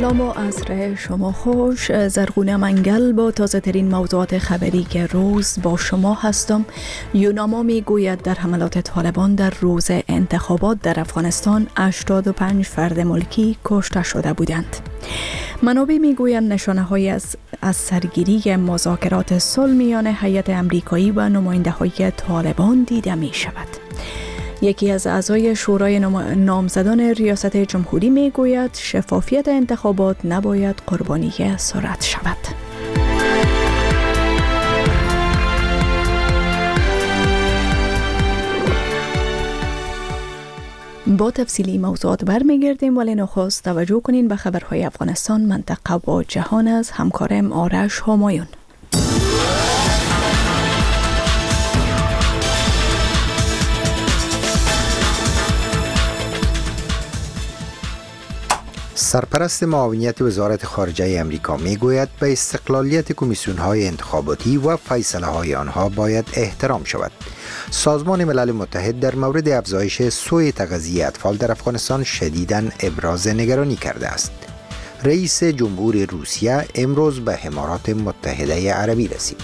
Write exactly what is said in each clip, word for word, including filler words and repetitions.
سلام و عصر شما خوش. زرغونه منگل با تازه ترین موضوعات خبری که روز با شما هستم. یوناما می گوید در حملات طالبان در روز انتخابات در افغانستان هشتاد و پنج فرد ملکی کشته شده بودند. منابع می گویند نشانه های از, از سرگیری مذاکرات صلح میان هیئت امریکایی و نماینده های طالبان دیده می شود. یکی از اعضای شورای نامزدان ریاست جمهوری می گوید شفافیت انتخابات نباید قربانی سرعت شود. با تفصیلی موضوعات برمیگردیم، ولی نخست توجه کنین به خبرهای افغانستان، منطقه و جهان از همکارم آرش همایون. سرپرست معاونیت وزارت خارجه امریکا میگوید به استقلالیت کمیسیون‌های انتخاباتی و فیصله‌های آنها باید احترام شود. سازمان ملل متحد در مورد افزایش سوء تغذیه اطفال در افغانستان شدیداً ابراز نگرانی کرده است. رئیس جمهور روسیه امروز به امارات متحده عربی رسید.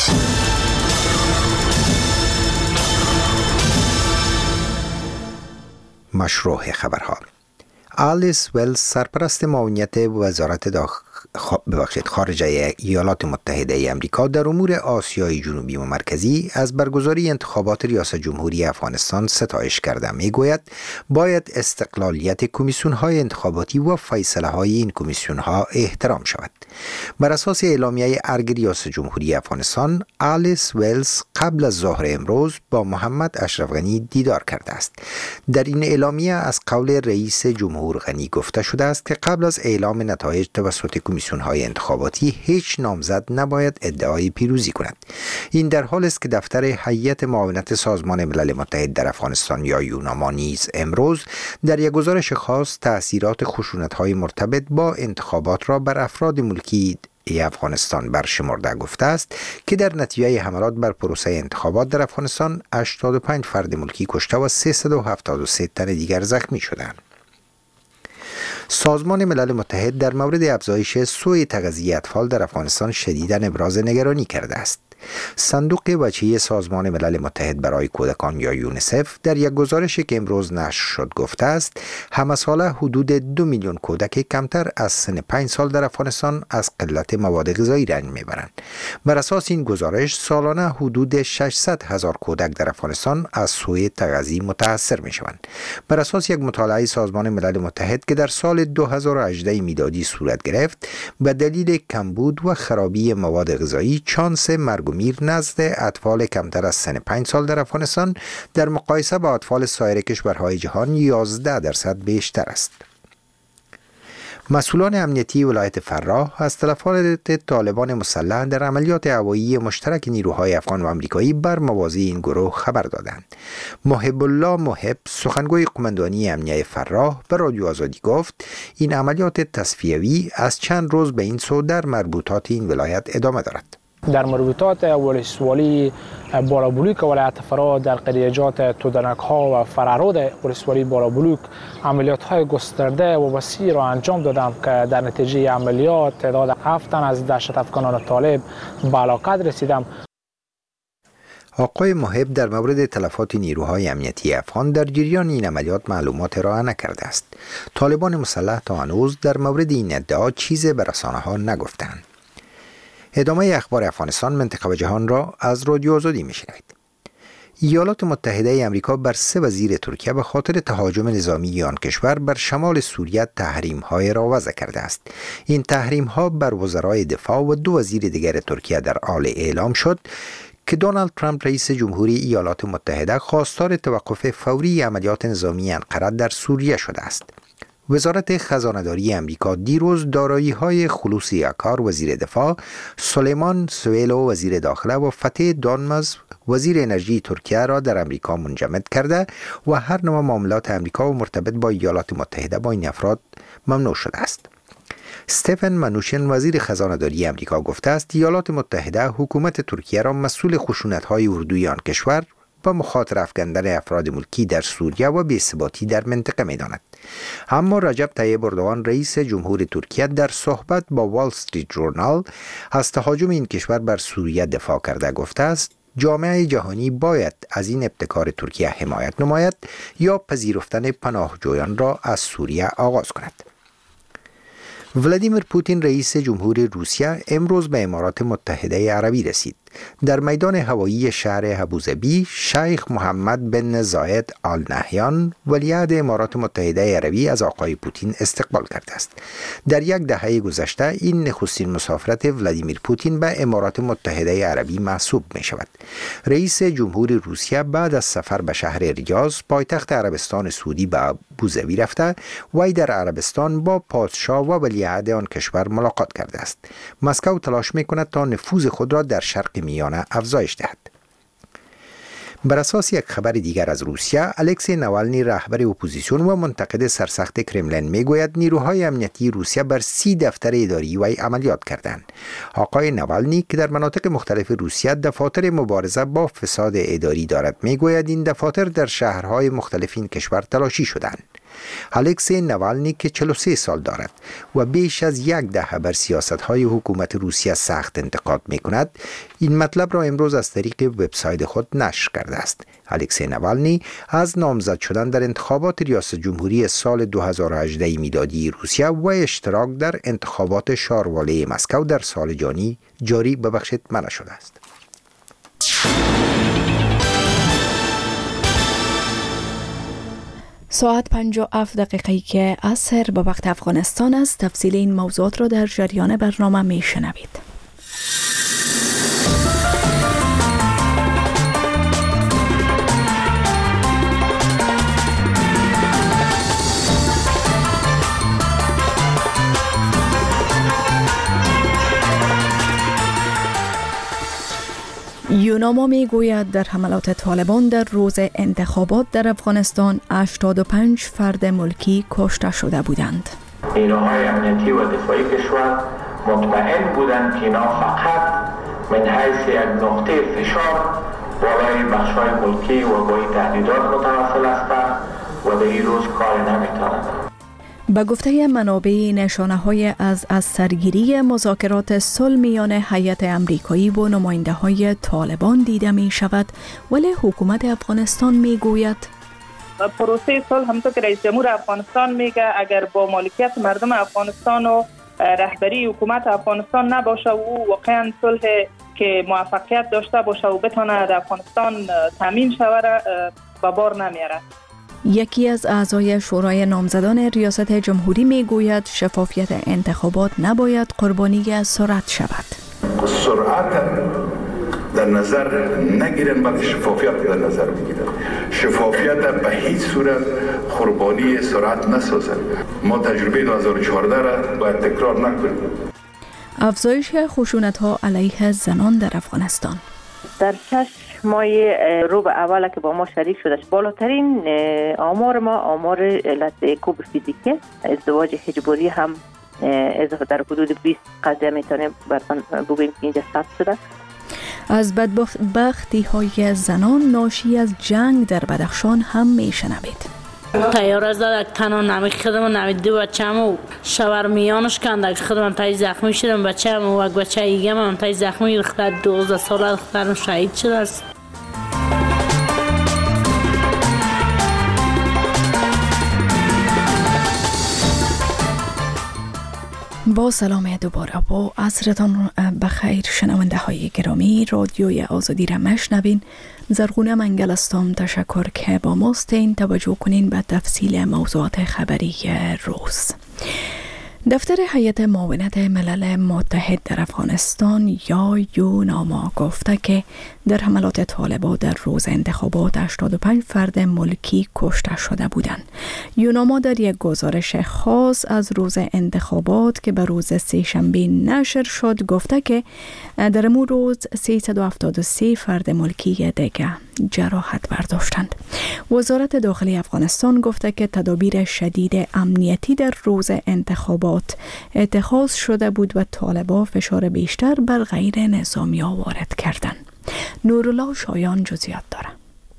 مشروع خبرها. آلیس ولز، سرپرست معاونیت وزارت داخل ببخشید خارجه ایالات متحده امریکا در امور آسیای جنوبی و مرکزی از برگزاری انتخابات ریاست جمهوری افغانستان ستایش کرده. میگوید باید استقلالیت کمیسیون‌های انتخاباتی و فیصله‌های این کمیسیون‌ها احترام شود. بر اساس اعلامیه ارگ ریاست جمهوری افغانستان، آلیس ولز قبل از ظهر امروز با محمد اشرف غنی دیدار کرده است. در این اعلامیه از قول رئیس جمهور غنی گفته شده است که قبل از اعلام نتایج توسط کمیسیون‌های انتخاباتی هیچ نامزد نباید ادعای پیروزی کند. این در حالی است که دفتر هیئت معاونت سازمان ملل متحد در افغانستان یا یوناما نیز امروز در یک گزارش خاص تأثیرات خشونت‌های مرتبط با انتخابات را بر افراد ملکی افغانستان برشمرده گفته است که در نتیجه حملات بر پروسه انتخابات در افغانستان هشتاد و پنج فرد ملکی کشته و سیصد و هفتاد و سه تن دیگر زخمی شدند. سازمان ملل متحد در مورد افزایش سوء تغذیه اطفال در افغانستان شدیداً ابراز نگرانی کرده است. صندوق وجهی سازمان ملل متحد برای کودکان یا یونیسف در یک گزارشی که امروز نشر شد گفته است همه ساله حدود دو میلیون کودک کمتر از سن پنج سال در افغانستان از قلت مواد غذایی رنج میبرند. بر اساس این گزارش سالانه حدود ششصد هزار کودک در افغانستان از سوء تغذیه متاثر میشوند. بر اساس یک مطالعه سازمان ملل متحد که در سال دو هزار و هجده میلادی صورت گرفت، به دلیل کمبود و خرابی مواد غذایی چانس مرگ و میر نزد اطفال کمتر از سن پنج سال در افغانستان در مقایسه با اطفال سایر کشورهای جهان یازده درصد بیشتر است. مسئولان امنیتی ولایت فراه از تلفات طالبان مسلح در عملیات هوایی مشترک نیروهای افغان و آمریکایی بر موازی این گروه خبر دادند. محب الله محب، سخنگوی قماندانی امنیه فراه، به رادیو آزادی گفت این عملیات تصفیوی از چند روز به این سو در مربوطات این ولایت ادامه دارد. در مربوطات ولسوالی بالابلوک ولایت فراه در قریجات تودنک ها و فرارود ولسوالی بالابلوک عملیات های گسترده و وسیع را انجام دادم که در نتیجه عملیات تعداد هفت تن از دهشت افغانان طالب به هلاکت رسیدم. آقای محب در مورد تلفات نیروهای امنیتی افغان در جریان این عملیات معلومات ارائه نکرده است. طالبان مسلح تا هنوز در مورد این ادعا چیزی به رسانه ها نگفتند. ادامه اخبار افغانستان، منطقه و جهان را از رادیو آزادی میشنوید. ایالات متحده آمریکا بر سه وزیر ترکیه به خاطر تهاجم نظامی آن کشور بر شمال سوریه تحریم‌های را وضع کرده است. این تحریم‌ها بر وزرای دفاع و دو وزیر دیگر ترکیه در حال اعلام شد که دونالد ترامپ رئیس جمهوری ایالات متحده خواستار توقف فوری عملیات نظامی انقره در سوریه شده است. وزارت خزانه‌داری امریکا دیروز دارایی‌های خلوصی یاکار وزیر دفاع، سلیمان سویلو وزیر داخله و فتح دانمز وزیر انرژی ترکیه را در امریکا منجمد کرده و هر نوع معاملات امریکا و مرتبط با ایالات متحده با این افراد ممنوع شده است. استفن منوشن وزیر خزانه‌داری امریکا گفته است ایالات متحده حکومت ترکیه را مسئول خشونت‌های اردوی آن کشور و مخاطره افکندن افراد ملکی در سوریه و بی‌ثباتی در منطقه می‌داند. اما رجب طیب اردوغان رئیس جمهور ترکیه در صحبت با وال استریت ژورنال از تهاجم این کشور بر سوریه دفاع کرده گفته است جامعه جهانی باید از این ابتکار ترکیه حمایت نماید یا پذیرفتن پناهجویان را از سوریه آغاز کند. ولادیمیر پوتین رئیس جمهور روسیه امروز به امارات متحده عربی رسید. در میدان هوایی شهر ابوظبی شیخ محمد بن زاید آل نهیان ولیعهد امارات متحده عربی از آقای پوتین استقبال کرده است. در یک دهه گذشته این نخستین مسافرت ولادیمیر پوتین به امارات متحده عربی محسوب می شود. رئیس جمهور روسیه بعد از سفر به شهر ریاض پایتخت عربستان سعودی به ابوظبی رفته وی در عربستان با پادشاه و ولیعهد آن کشور ملاقات کرده است. مسکو تلاش می کند تا نفوذ خود را در شرق میانه افزایش دهد. بر اساس یک خبر دیگر از روسیه، الکسی نوالنی رهبر اپوزیسیون و منتقد سرسخت کرملین میگوید نیروهای امنیتی روسیه بر سی دفتر اداری وی عملیات کردند. آقای نوالنی که در مناطق مختلف روسیه دفاتر مبارزه با فساد اداری دارد میگوید این دفاتر در شهرهای مختلف این کشور تلاشی شدند. الکسی نوالنی که چهل و سه سال دارد و بیش از یک دهه بر سیاست‌های حکومت روسیه سخت انتقاد می‌کند، این مطلب را امروز از طریق وبسایت خود نشر کرده است. الکسی نوالنی از نامزد شدن در انتخابات ریاست جمهوری سال دو هزار و هجده میلادی روسیه و اشتراک در انتخابات شاروالی مسکو در سال جاری جاری ببخشید منع شده است. ساعت پنج و هفت دقیقه که عصر به وقت افغانستان است. تفصیل این موضوعات را در جریان برنامه می شنوید. یوناما می گوید در حملات طالبان در روز انتخابات در افغانستان هشتاد و پنج فرد ملکی کشته شده بودند. نیروهای امنیتی و دفاعی کشور مطمئن بودند که اینا فقط من حیث یک نقطه فشار بالای بخش‌های ملکی و با این تهدیدات متواصل هستند و در این روز کار نمی‌توانند. به گفته منابع نشانه‌های از از سرگیری مذاکرات صلح میان هیئت امریکایی و نماینده‌های طالبان دیده می شود، ولی حکومت افغانستان می گوید پروسه صلح همونطور که رئیس جمهور افغانستان میگه اگر با مالکیت مردم افغانستان و رهبری حکومت افغانستان نباشه و واقعا صلح که موفقیت داشته باشه و بتونه در افغانستان تامین شود به بار نمیاره. یکی از اعضای شورای نامزدان ریاست جمهوری میگوید شفافیت انتخابات نباید قربانی از سرعت شود. سرعت در نظر نگیرن بلکه شفافیت در نظر بگیرن. شفافیت به هیچ صورت قربانی سرعت نسازن. ما تجربه دو هزار و چهارده را باید تکرار نکنیم. افزایش خشونت‌ها علیه زنان در افغانستان. در شش ماه رو به اوله که با ما شریک شدش بالاترین آمار ما آمار علت کوب فیزیکی ازدواج اجباری هم اضافه در حدود بیست قضیه میتونه بگوییم که اینجا ثبت شده. از بدبختی های زنان ناشی از جنگ در بدخشان هم میشنوید. تیار از داد تنها نمی خدم نمی دو بچه همو شور میانش کنده که خدم تای زخمی شدم بچه همو و بچه ایگه من تای زخمی دختر دوزده ساله دخترم شهید شده است. با سلام دوباره با عصرتان بخیر شنونده های گرامی رادیوی آزادی را مشنوین. زرغونه منگل هستم. تشکر که با ماستین. توجه کنین به تفصیل موضوعات خبری روز. دفتر هیئت معاونت ملل متحد در افغانستان یا یوناما گفته که در حملات طالبان در روز انتخابات هشتاد و پنج فرد ملکی کشته شده بودند. یوناما در یک گزارش خاص از روز انتخابات که به روز سه‌شنبه نشر شد گفته که در امون روز سیصد و هفتاد و سه فرد ملکی دیگه جراحت برداشتند. وزارت داخلی افغانستان گفته که تدابیر شدید امنیتی در روز انتخابات اتخاذ شده بود و طالبان فشار بیشتر بر غیر نظامی وارد کردند. نورالله شایان جزئیات دارد.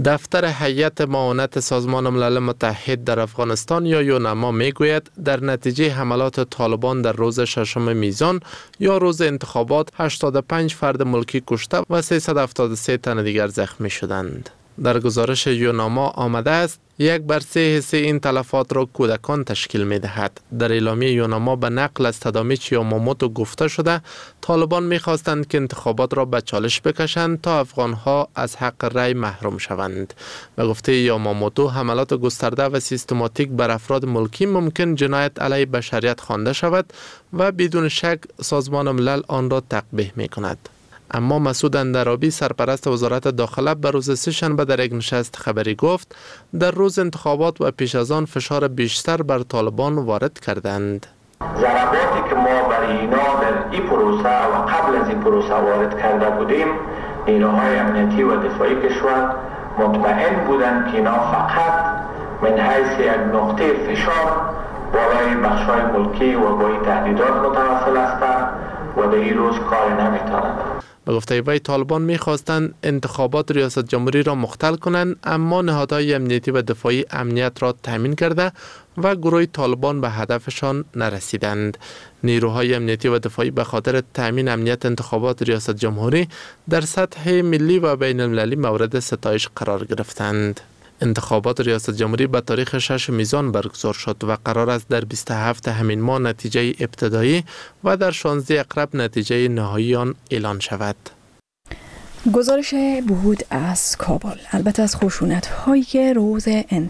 دفتر هیئت معاونت سازمان ملل متحد در افغانستان یا یونما میگوید در نتیجه حملات طالبان در روز ششم میزان یا روز انتخابات هشتاد و پنج فرد ملکی کشته و سیصد و هفتاد و سه تن دیگر زخمی شدند. در گزارش یوناما آمده است یک بر سه حصه این تلفات را کودکان تشکیل می دهد. در اعلامیه یوناما به نقل از تادامیچی یاماموتو گفته شده طالبان می خواستند که انتخابات را به چالش بکشند تا افغانها از حق رای محروم شوند. به گفته یاماموتو حملات گسترده و سیستماتیک بر افراد ملکی ممکن جنایت علیه بشریت خوانده شود و بدون شک سازمان ملل آن را تقبیح می کند. اما مسعود اندرابی سرپرست وزارت داخله به روز سه‌شنبه در یک نشست خبری گفت در روز انتخابات و پیش از آن فشار بیشتر بر طالبان وارد کردند. ضرباتی که ما برای اینا در این پروسه و قبل از این پروسه وارد کرده بودیم، نیروهای امنیتی و دفاعی کشور مطمئن بودند که اینا فقط من حیث یک نقطه فشار بالای بخش‌های ملکی و با این تهدیدات متواصل هستند و در این روز کار نمیتونند. به گفته وی طالبان می‌خواستند انتخابات ریاست جمهوری را مختل کنند، اما نهادهای امنیتی و دفاعی امنیت را تامین کرده و گروه طالبان به هدفشان نرسیدند. نیروهای امنیتی و دفاعی به خاطر تامین امنیت انتخابات ریاست جمهوری در سطح ملی و بین المللی مورد ستایش قرار گرفتند. انتخابات ریاست جمهوری به تاریخ شش میزان برگزار شد و قرار است در بیست و هفت همین ماه نتیجه ابتدایی و در شانزده اقرب نتیجه نهایی آن اعلان شود. گزارش بود از کابل. البته از خشونت‌های روز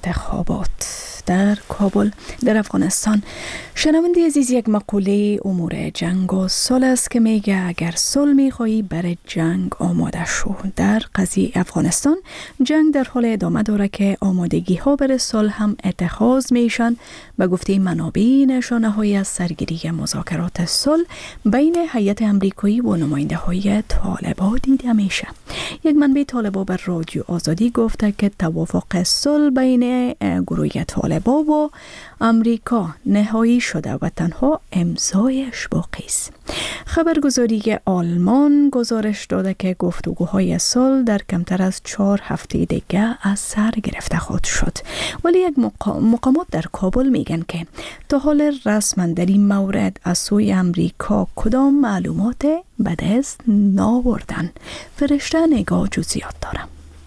انتخابات در کابل در افغانستان. شنونده عزیز، یک مقوله امور جنگ و صلح است که میگه اگر صلح میخوایی برای جنگ آماده شو. در قضیه افغانستان جنگ در حال ادامه داره که آمادگی ها برای صلح هم اتخاذ میشن. به گفته منابع نشانه های از سرگیری مذاکرات صلح بین هیئت امریکایی و نماینده های طالبان دیده میشه. یک منبع طالبان بر رادیو آزادی گفته که توافق صلح بین گروه طالبان و امریکا نهایی شده و تنها امضایش باقی است. خبرگزاری آلمان گزارش داده که گفتگوهای صلح در کمتر از چهار هفته دیگه از سر گرفته خواهد شد. ولی یک مقامات در کابل میگن که تا حال رسما در این مورد از سوی امریکا کدام معلومات به دست نآوردن. فرشته نگاه جزئیات دارم.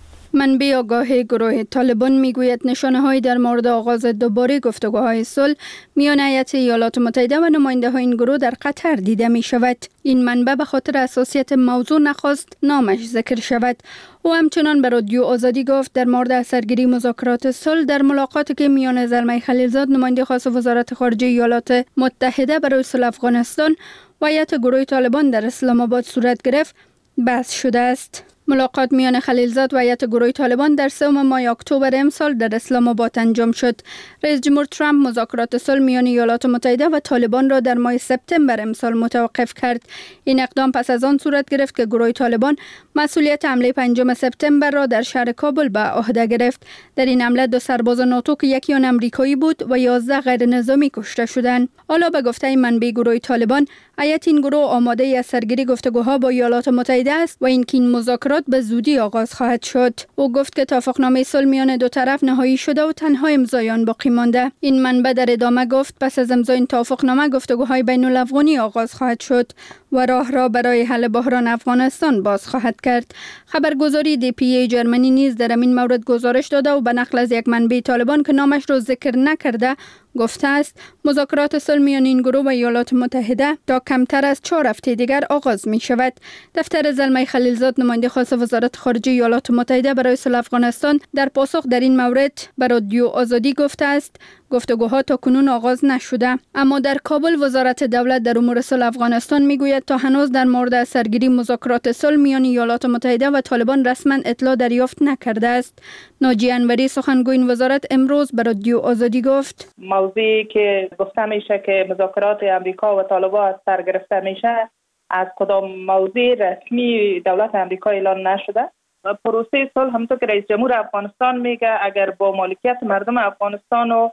منبع آگاه گروه طالبان میگوید نشانه‌هایی در مورد آغاز دوباره گفتگوهای صلح میان هیئت ایالات متحده و نماینده‌های این گروه در قطر دیده می شود. این منبع به خاطر حساسیت موضوع نخواست نامش ذکر شود. او همچنان به رادیو آزادی گفت در مورد اثرگیری مذاکرات صلح در ملاقاتی که میان زلمه خلیلزاد نماینده خاص وزارت خارجه ایالات متحده برای صلح افغانستان و هیئت گروه طالبان در اسلام آباد صورت گرفت بحث شده است. ملاقات میان خلیلزاد و هیئت گروه طالبان در سوم ماه اکتبر امسال در اسلام آباد انجام شد. رئیس جمهور ترامپ مذاکرات صلح میان ایالات متحده و طالبان را در ماه سپتامبر امسال متوقف کرد. این اقدام پس از آن صورت گرفت که گروه طالبان مسئولیت حمله پنجم سپتامبر را در شهر کابل به عهده گرفت. در این حمله دو سرباز ناتو که یکی آن امریکایی بود و یازده غیر نظامی کشته شدند. حالا به گفته منبع گروه طالبان هیئت این گروه آماده از سرگیری گفتگوها با ایالات متحده است و اینکه این مذاکرات به زودی آغاز خواهد شد. او گفت که توافقنامه صلح میان دو طرف نهایی شده و تنها امضای آن باقی مانده. این منبع در ادامه گفت پس از امضای این توافقنامه گفتگوهای بین الافغانی آغاز خواهد شد و راه را برای حل بحران افغانستان باز خواهد کرد. خبرگزاری دی پی ای جرمنی نیز در این مورد گزارش داده و به نقل از یک منبع طالبان که نامش را ذکر نکرده گفته است مذاکرات صلح میان این گروه و ایالات متحده تا کمتر از چهار هفته دیگر آغاز می شود. دفتر زلمه خلیلزاد نماینده خاص وزارت خارجه ایالات متحده برای صلح افغانستان در پاسخ در این مورد به رادیو آزادی گفته است گفتگوها تا کنون آغاز نشده. اما در کابل وزارت دولت در امور صلح افغانستان میگوید تا هنوز در مورد سرگیری مذاکرات صلح میان ایالات متحده و طالبان رسما اطلاع دریافت نکرده است. ناجی انوری سخنگوی این وزارت امروز به رادیو آزادی گفت موضوعی که گفته میشه که مذاکرات امریکا و طالبان از سر گرفته میشه از کدام موضوع رسمی دولت امریکا اعلان نشده. پروسه صلح همونطور که رئیس جمهور افغانستان میگه اگر با مالکیت مردم افغانستان و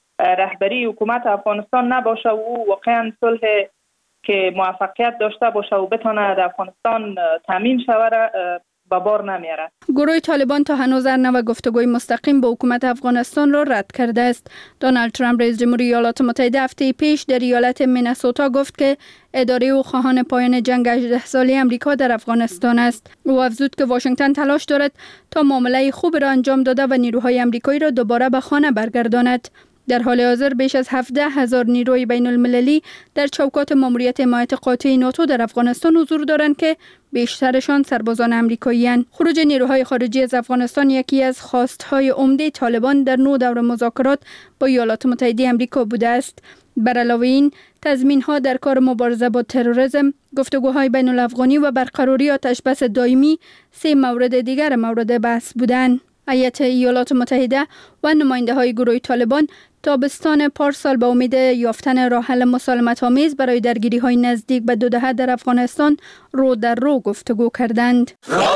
رهبری حکومت افغانستان نباشه و واقعا صلح که موفقیت داشته باشه و بتونه در افغانستان تامین شود، به بار نمیاره. گروه طالبان تا هنوز هر نوع گفتگوی مستقیم با حکومت افغانستان را رد کرده است. دونالد ترامپ رئیس جمهوری ایالات متحده هفته پیش در ایالت مینسوتا گفت که اداره او خواهان پایان جنگ هجده ساله امریکا در افغانستان است. او افزود که واشنگتن تلاش دارد تا معامله خوب را انجام داده و نیروهای امریکایی را دوباره به خانه برگرداند. در حال حاضر بیش از هفده هزار نیروی بین المللی در چوکات ماموریت حمایت قاطع ناتو در افغانستان حضور دارند که بیشترشان سربازان امریکایی‌اند. خروج نیروهای خارجی از افغانستان یکی از خواستهای عمده طالبان در نو دور مذاکرات با ایالات متحده آمریکا بوده است. بر علاوه این، تضمین‌ها در کار مبارزه با تروریسم، گفتگوهای بین الافغانی و برقراری آتش‌بس دائمی سه مورد دیگر مورد بحث بودند. ایالات ایالات متحده و نماینده های گروه طالبان تابستان پارسال به امید یافتن راه حل مسالمت‌آمیز برای درگیری های نزدیک به دو دهه در افغانستان رو در رو گفتگو کردند.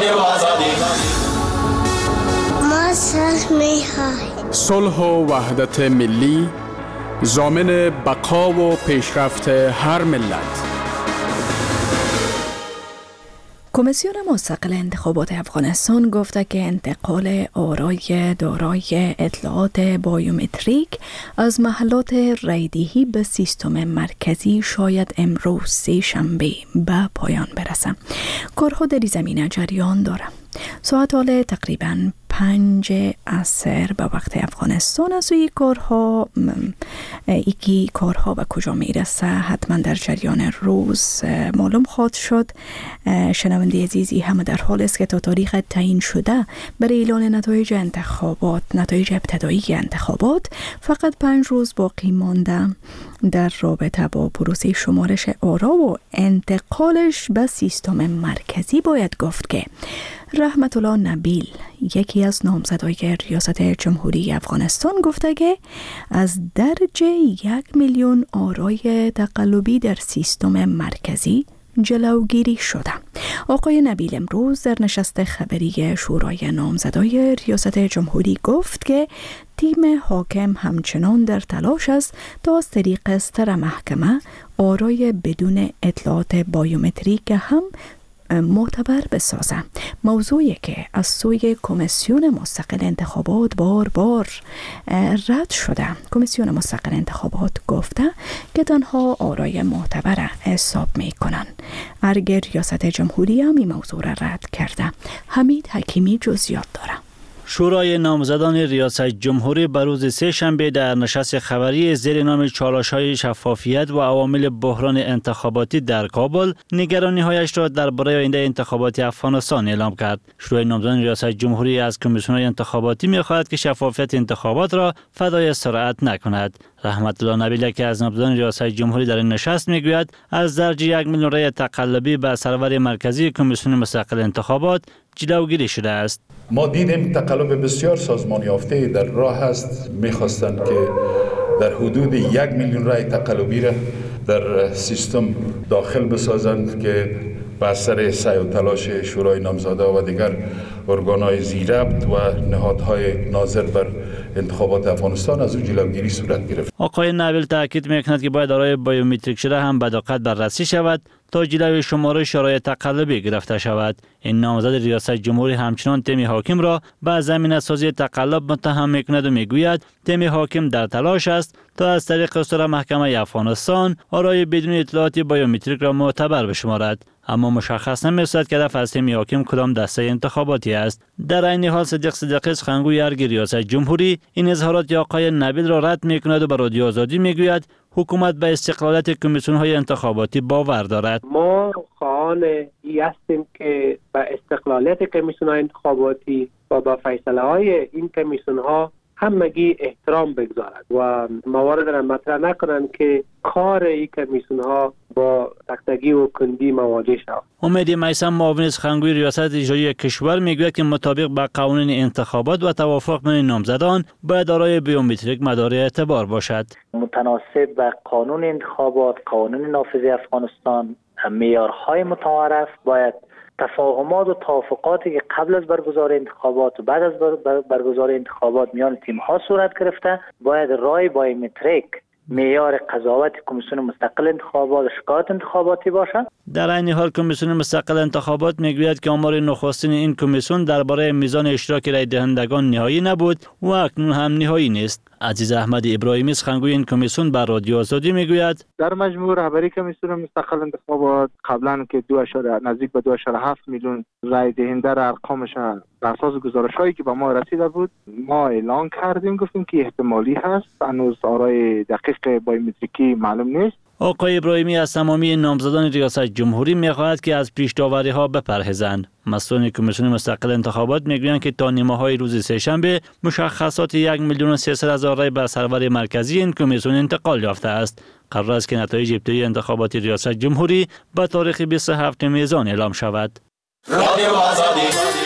ما صلح می‌خواهیم. صلح و وحدت ملی ضامن بقا و پیشرفت هر ملت. کمیسیون مستقل انتخابات افغانستان گفته که انتقال آرای دارای اطلاعات بایومتریک از محلات رایدهی به سیستم مرکزی شاید امروز سه شنبه به پایان برسه. کارها در زمینه جریان داره. ساعت حال تقریباً پنج عصر به وقت افغانستان از این کارها ایکی کارها به کجا میرسه حتما در جریان روز معلوم خواهد شد. شنونده عزیزی همه در حال است که تا تاریخ تعیین شده برای اعلان نتایج انتخابات نتایج ابتدایی انتخابات فقط پنج روز باقی مانده. در رابطه با پروسه شمارش آرا و انتقالش به سیستم مرکزی باید گفت که رحمت الله نبیل یکی از نامزدای ریاست جمهوری افغانستان گفته که از درج یک میلیون آرای تقلبی در سیستم مرکزی جلوگیری شده. آقای نبیل امروز در نشست خبری شورای نامزدای ریاست جمهوری گفت که تیم حاکم همچنان در تلاش است تا از طریق استر محکمه آرای بدون اطلاعات بایومتریک هم معتبر بسازه. موضوعی که از سوی کمیسیون مستقل انتخابات بار بار رد شده. کمیسیون مستقل انتخابات گفته که تنها آرای معتبر حساب می کنن. ارگ ریاست جمهوری هم این موضوع را رد کرده. حمید حکیمی جزئیات داره. شورای نامزدان ریاست جمهوری بر روز سه شنبه در نشست خبری زیر نام چالش‌های شفافیت و عوامل بحران انتخاباتی در کابل نگرانی‌هایش را درباره آینده انتخابات افغانستان اعلام کرد. شورای نامزدان ریاست جمهوری از کمیسیون‌های انتخاباتی می‌خواهد که شفافیت انتخابات را فدای سرعت نکند. رحمت الله نبیل که از نامزدان ریاست جمهوری در این نشست میگوید از درج یک میلیون رای تقلبی به سرور مرکزی کمیسیون مستقل انتخابات جلوگیری شده است. ما دیدیم تقلب بسیار سازمان یافته در راه است. میخواستند که در حدود یک میلیون رای تقلبی را در سیستم داخل بسازند که به اثر سعی و تلاش شورای نامزاده و دیگر ارگان‌های زیربط و نهادهای ناظر بر انتخابات افغانستان از او جلوگیری صورت گرفت. آقای نبیل تاکید می‌کند که باید آرای بایومتریک شده هم به دقت بررسی شود تا جلوی شمارش آرای تقلبی گرفته شود. این نامزد ریاست جمهوری همچنان تیم حاکم را به زمینه سازی تقلب متهم می‌کند و میگوید تیم حاکم در تلاش است تا از طریق استر محکمه افغانستان آرای بدون اطلاعات بایومتریک را معتبر بشمارد. اما مشخص نمی‌شود که هدف از تیم حاکم کدام دسته انتخاباتی است. در عین حال صدیق صدیقی سخنگوی ارگ ریاست جمهوری این اظهارات آقای نبیل را رد می‌کند و به رادیو آزادی میگوید حکومت به استقلالیت کمیسیون‌های انتخاباتی باور دارد. ما خواهان ای هستیم که به استقلالیت کمیسیون‌های انتخاباتی و به فیصله‌های این کمیسیون‌ها همگی احترام بگذارد و موارد را مطرح نکنند که کار این کمیسیون‌ها با تختگی و کندی مواجه شود. امید میثم معاون سخنگوی ریاست اجرایی کشور میگوید که مطابق با قوانین انتخابات و توافق بین نامزدان باید آرای بیومتریک مدار اعتبار باشد. متناسب با قانون انتخابات، قانون نافذه افغانستان، معیارهای متعارف باید تفاهمات و توافقاتی که قبل از برگزاری انتخابات و بعد از برگزاری انتخابات میان تیم‌ها صورت گرفته باید رای بایومتریک معیار قضاوت کمیسیون مستقل انتخابات و شکایت انتخاباتی باشد. در این حال کمیسیون مستقل انتخابات میگوید که آمار نخستین این کمیسیون درباره میزان اشتراک رای دهندگان نهایی نبود و اکنون هم نهایی نیست. عزیز احمد ابراهیمی سخنگوی این کمیسیون بر رادیو آزادی میگوید در مجموع رهبری کمیسیون مستقل انتخابات قبلا که دو اشاره نزدیک به دو اشاره هفت میلیون رای دهنده را ارقامش بر اساس گزارش‌هایی که به ما رسیده بود ما اعلان کردیم، گفتیم که احتمالی هست، هنوز آرای دقیق بایومتریکی معلوم نیست. آقای ابراهیمی از تمامی نامزدان ریاست جمهوری می‌خواهد که از پیش داوری‌ها بپرهیزند. مسئولان کمیسیون مستقل انتخابات میگویند که تا نیمه‌های روز سه‌شنبه مشخصات یک میلیون و سیصد هزار رای به سرور مرکزی این کمیسیون انتقال یافته است. قرار است که نتایج ابتدایی انتخابات ریاست جمهوری به تاریخ بیست و هفتم میزان اعلام شود. رادیو آزادی.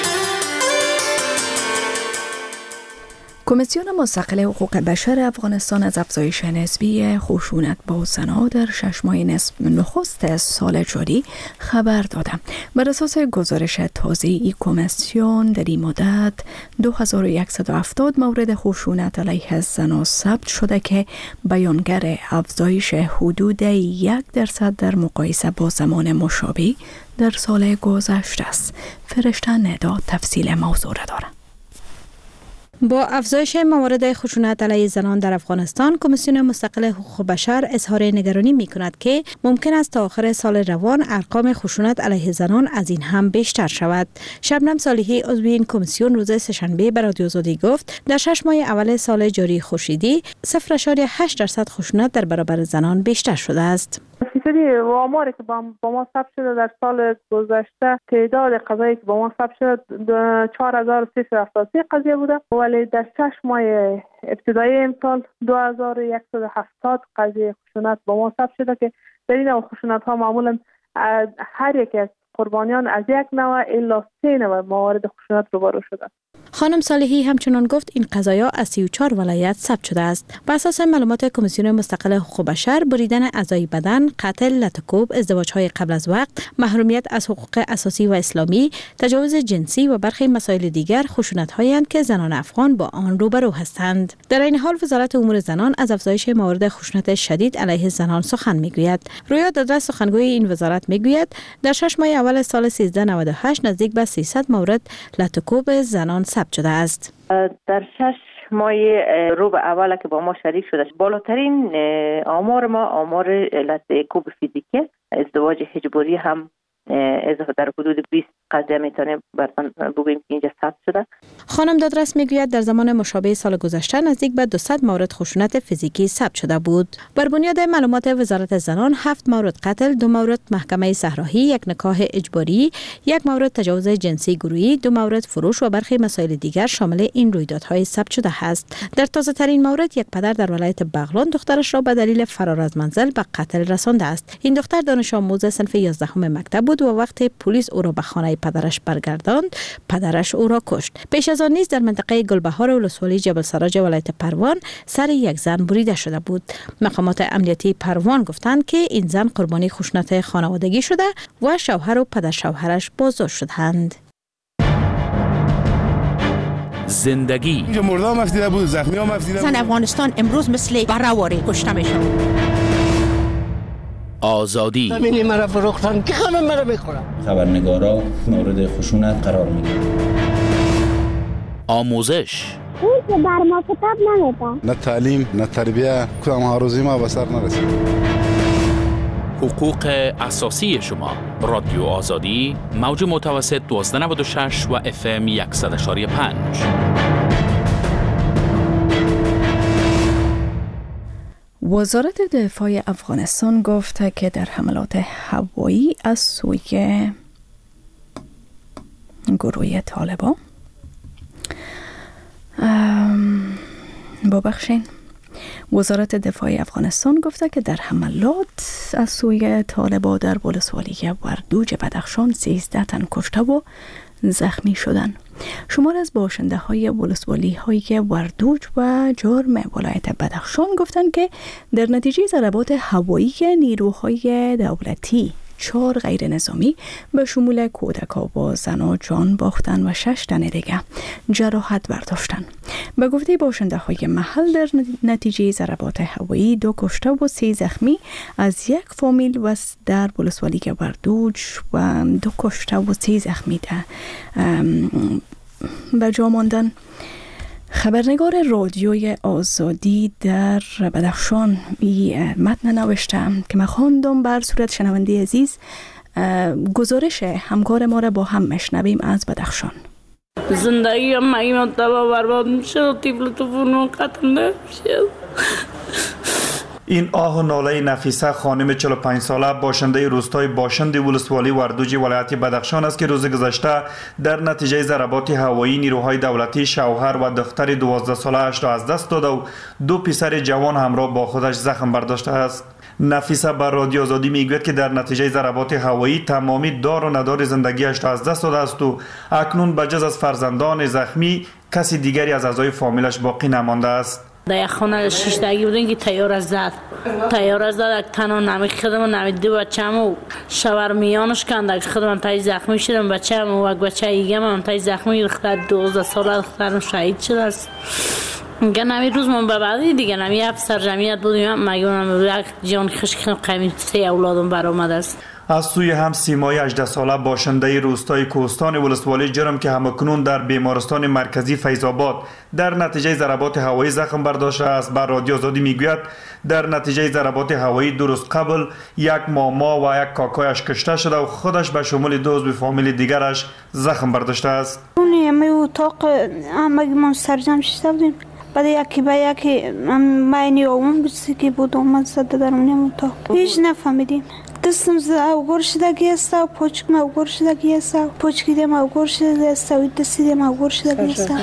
کمیسیون مستقل حقوق بشر افغانستان از افزایش نسبی خشونت با زنان در شش ماه نخست سال جاری خبر داده. بر اساس گزارش تازه این کمیسیون در این مدت دو هزار و صد و هفتاد مورد خشونت علیه زنان ثبت شده که بیانگر افزایش حدود یک درصد در مقایسه با زمان مشابه در سال گذشته است. فرشته ندا تفصیل موضوع را دارد. با افزایش موارد خشونت علیه زنان در افغانستان، کمیسیون مستقل حقوق بشر اظهار نگرانی می کند که ممکن است تا آخر سال روان ارقام خشونت علیه زنان از این هم بیشتر شود. شبنم صالحی عضو این کمیسیون روز سه‌شنبه به رادیو آزادی گفت در شش ماه اول سال جاری خورشیدی صفر ممیز هشت درصد خشونت در برابر زنان بیشتر شده است. فیصدی آماری که با ما ثبت شده در سال گذشته تعداد قضایی که با ما ثبت شده چهار هزار و سیصد و هفتاد و سه قضیه بوده، ولی در شش ماه ابتدایی امسال دو هزار و صد و هفتاد قضیه خشونت با ما ثبت شده که در این خشونت ها معمولا هر یک از قربانیان از یک نوع الا سه نوع موارد خشونت روبرو شده. خانم صالحی همچنان گفت این قضایا از سی و چهار ولایت ثبت شده است. بر اساس معلومات کمیسیون مستقل حقوق بشر، بریدن اعضای بدن، قتل، لطکوب، ازدواج‌های قبل از وقت، محرومیت از حقوق اساسی و اسلامی، تجاوز جنسی و برخی مسائل دیگر خشونت‌هایی اند که زنان افغان با آن روبرو هستند. در این حال وزارت امور زنان از افزایش موارد خشونت شدید علیه زنان سخن میگوید. رویا دادرس سخنگوی این وزارت میگوید در شش ماه اول سال سیزده نود و هشت نزدیک به سیصد مورد لطکوب زنان ثبت شده است. در شش ماه روب اول که با ما شریک شده بالاترین آمار ما آمار لطکوب فیزیکی، ازدواج اجباری هم اضافه در حدود بیست قضیه میتونه برتن بگوییم که اینجا ثبت شده. خانم دادرس میگوید در زمان مشابه سال گذشته نزدیک به دویست مورد خشونت فیزیکی ثبت شده بود. بر بنیاد معلومات وزارت زنان هفت مورد قتل، دو مورد محکمه صحرائی، یک نکاح اجباری، یک مورد تجاوز جنسی گروهی، دو مورد فروش و برخی مسائل دیگر شامل این رویدادهای ثبت شده است. در تازه ترین مورد یک پدر در ولایت بغلان دخترش را به دلیل فرار از منزل به قتل رسانده است. این دختر دانش آموز صنف یازدهم مکتب بود و وقتی پلیس او را به خانه پدرش برگرداند، پدرش او را کشت. پیش از آن نیز در منطقه گلبهار ولسوالی جبل سراج ولایت پروان سر یک زن بریده شده بود. مقامات امنیتی پروان گفتند که این زن قربانی خشونت خانوادگی شده و شوهر و پدر شوهرش بازداشت شدند. زندگی مردم افتیده بود، زخمی هم افتیده بود. زن افغانستان امروز مثل برآوری کشته میشد. آزادی زمینی مرا فروختن که همه مرا میخورن. خبرنگارا مورد خشونت قرار میگیرن. آموزش اون که بر ما کتاب نمیدن. نه تعلیم نه تربیه، کدام هاروزی ما به سر نرسید. حقوق اساسی شما. رادیو آزادی موج متوسط دویست و نود و شش و اف ام صد و یک و پنج. وزارت دفاع افغانستان گفت که در حملات هوایی از سوی گروه طالبان ببخشین وزارت دفاع افغانستان گفته که در حملات از سوی طالبان در ولسوالی وردوج بدخشان سیزده تن کشته و زخمی شدند. شمار از باشنده های ولسوالی های وردوج و جرم ولایت بدخشان گفتند که در نتیجه ضربات هوایی نیروهای دولتی چهار غیر نظامی به شمول کودک و زن و جان باختن و شش تن دیگه جراحت برداشتن. به گفته باشنده های محل در نتیجه ضربات هوایی دو کشته و سه زخمی از یک فامیل و در ولسوالی وردوج و دو کشته و سه زخمی به جا ماندن. خبرنگار رادیوی آزادی در بدخشان این متن نوشتم که من خواندم. بر صورت شنونده عزیز گزارش همکار ما را با هم مشنویم از بدخشان. زندگی هم مگی مطبع برباد میشه، طفل توفون قتل نمیشه. این آه و ناله نفیسه خانم چهل و پنج ساله باشنده روستای باشند ولسوالی وردوج ولایت بدخشان است که روز گذشته در نتیجه ضربات هوایی نیروهای دولتی شوهر و دختر دوازده ساله اش را از دست داده و دو پسر جوان همراه با خودش زخم برداشته است. نفیسه بر رادیو آزادی میگوید که در نتیجه ضربات هوایی تمامی دار و ندار زندگیش را از دست داده است و اکنون بجز از فرزندان زخمی کسی دیگری از اعضای فامیلش باقی نمانده است. در یک خانه شیشتگی بودیم که تیار از زد تیار از زد تنها نمی خدم نمی دو بچه همو شور میانش کند که خدم تای زخمی شدم بچه همو و بچه ایگه من تای زخمی دختر دوازده ساله دخترم شهید شده است. میگه نمی روز من به بعدی دیگه نمی افسر جمعیت بودیم مگه یک جان خشک قیمی سه اولادم برآمد است. از سوی هم سیمای هجده ساله باشنده روستای کوهستان ولسوالی جرم که همکنون در بیمارستان مرکزی فیض‌آباد در نتیجه ضربات هوایی زخم برداشته است بر رادیو آزادی میگوید در نتیجه ضربات هوایی دو روز قبل یک ماما و یک کاکایش کشته شده و خودش به شمول دو عضو فامیل دیگرش زخم برداشته است. اون همه اتاق همه ما سرجم شده بودیم، بعد یکی به یکی معنی اون بسی که بود اومد زده در اون اتاق هیچ نفهمیدیم. دستم اوگور شدگی است و پوچکم اوگور شدگی است و پوچکیدم اوگور شدگی است و دستیدم اوگور شدگی است.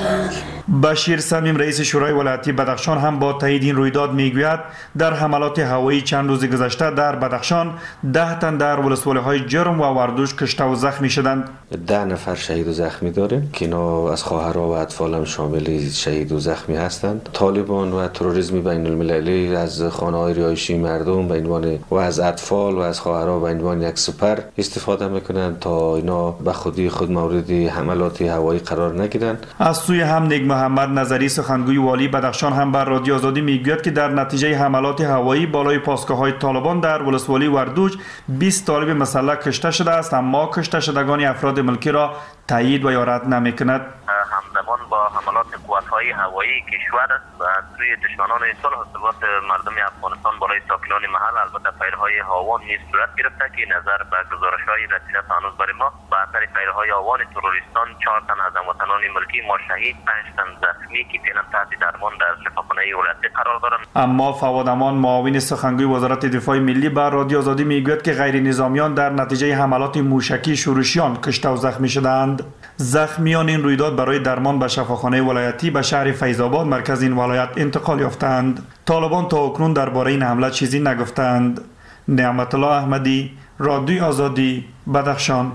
بشیر سمیم رئیس شورای ولایتی بدخشان هم با تایید این رویداد میگوید در حملات هوایی چند روز گذشته در بدخشان ده تن در ولسوالی های جرم و وردوش کشته و زخمی شدند. ده نفر شهید و زخمی داریم که اینا از خواهرها و اطفال هم شامل شهید و زخمی هستند. طالبان و تروریسم بین المللی از خانه‌های رهایشی مردم به عنوان و از اطفال و از خواهرها به عنوان یک سپر استفاده میکنند تا اینا به خودی خود مورد حملات هوایی قرار نگیرند. از سوی هم نگ محمد نظری سخنگوی والی بدخشان هم بر رادیو آزادی میگوید که در نتیجه حملات هوایی بالای پاسگاه‌های طالبان در ولسوالی وردوج بیست طالب مسلح کشته شده است، اما کشته شدگان افراد ملکی را تایید و یا رد نمیکند. همزمان با حملات قوت‌های هوایی کشور از سوی دشمنان صلح و ثبات مردم افغانستان بالای ساکنان محل البته فیرهای هاوان نیز صورت گرفته که نظر به گزارش‌های رسیده هنوز برای ما به اثر فیرهای هاوان تروریستان چهار تن از هموطنان ملکی ما شهید، پنج تن زخمی که فعلا تحت درمان در شفاخانه ولایتی قرار دارند. اما فواد امان معاون سخنگوی وزارت دفاع ملی بر رادیو آزادی میگوید که غیر نظامیان در نتیجه حملات موشکی شورشیان کشته و زخمی شدند. زخمیان این رویداد برای درمان به شفاخانه ولایتی به شهر فیض‌آباد مرکز این ولایت انتقال یافتند. طالبان تا اکنون درباره این حمله چیزی نگفتند. نعمت الله احمدی، رادیو آزادی، بدخشان.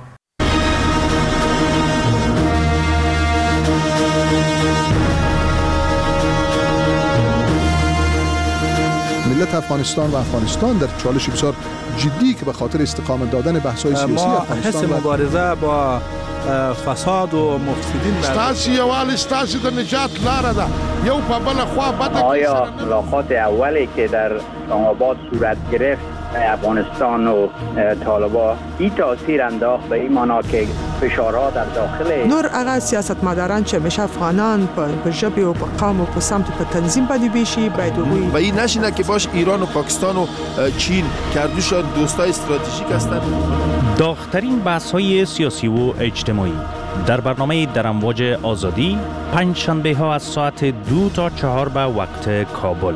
ملت افغانستان و افغانستان در چالش بسیار جدی که به خاطر استقامت دادن بحث‌های سیاسی افغانستان ما مبارزه با فساد و مفسدین ستاسو یوال ستاسو د نجات لاره ده یو په بل خوا بده. آیا ملاقات اولی که در آباد صورت گرفت افغانستان و طالبان این تاثیر انداخت به این معنا که فشارها در داخل نور هغه سیاستمداران چې همیشه افغانان په ژبې او په قوم او په سمت په تنظیم باندې بیشي باید وګوري و این نشینه که باش ایران و پاکستان و چین کردوشان دوستای استراتژیک هستند. داغ‌ترین بحث‌های سیاسی و اجتماعی در برنامه در امواج آزادی پنج شنبه ها از ساعت دو تا چهار به وقت کابل.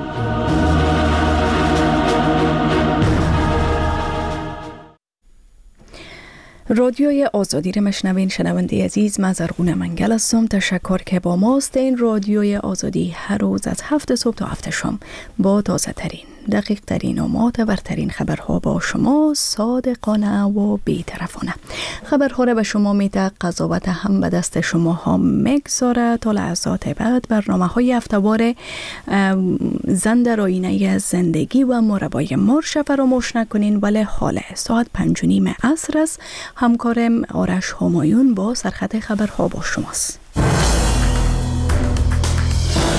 رادیوی آزادی را مشنوین. شنونده عزیز، من زرغونه منگل هستم. تشکر که با ماست. این رادیوی آزادی هر روز از هفت صبح تا هفت شام با تازه ترین، دقیق ترین و معتبرترین خبرها با شما صادقانه و بی‌طرفانه. خبرها را به شما میده، قضاوت هم به دست شما ها میگذاره. تا لحظات بعد برنامه های هفته‌وار زن در آینه از زندگی و مربای مرش فراموش نکنین. ولی حالا ساعت پنج و نیم عصر است. همکارم آرش همایون با سرخط خبرها با شماست.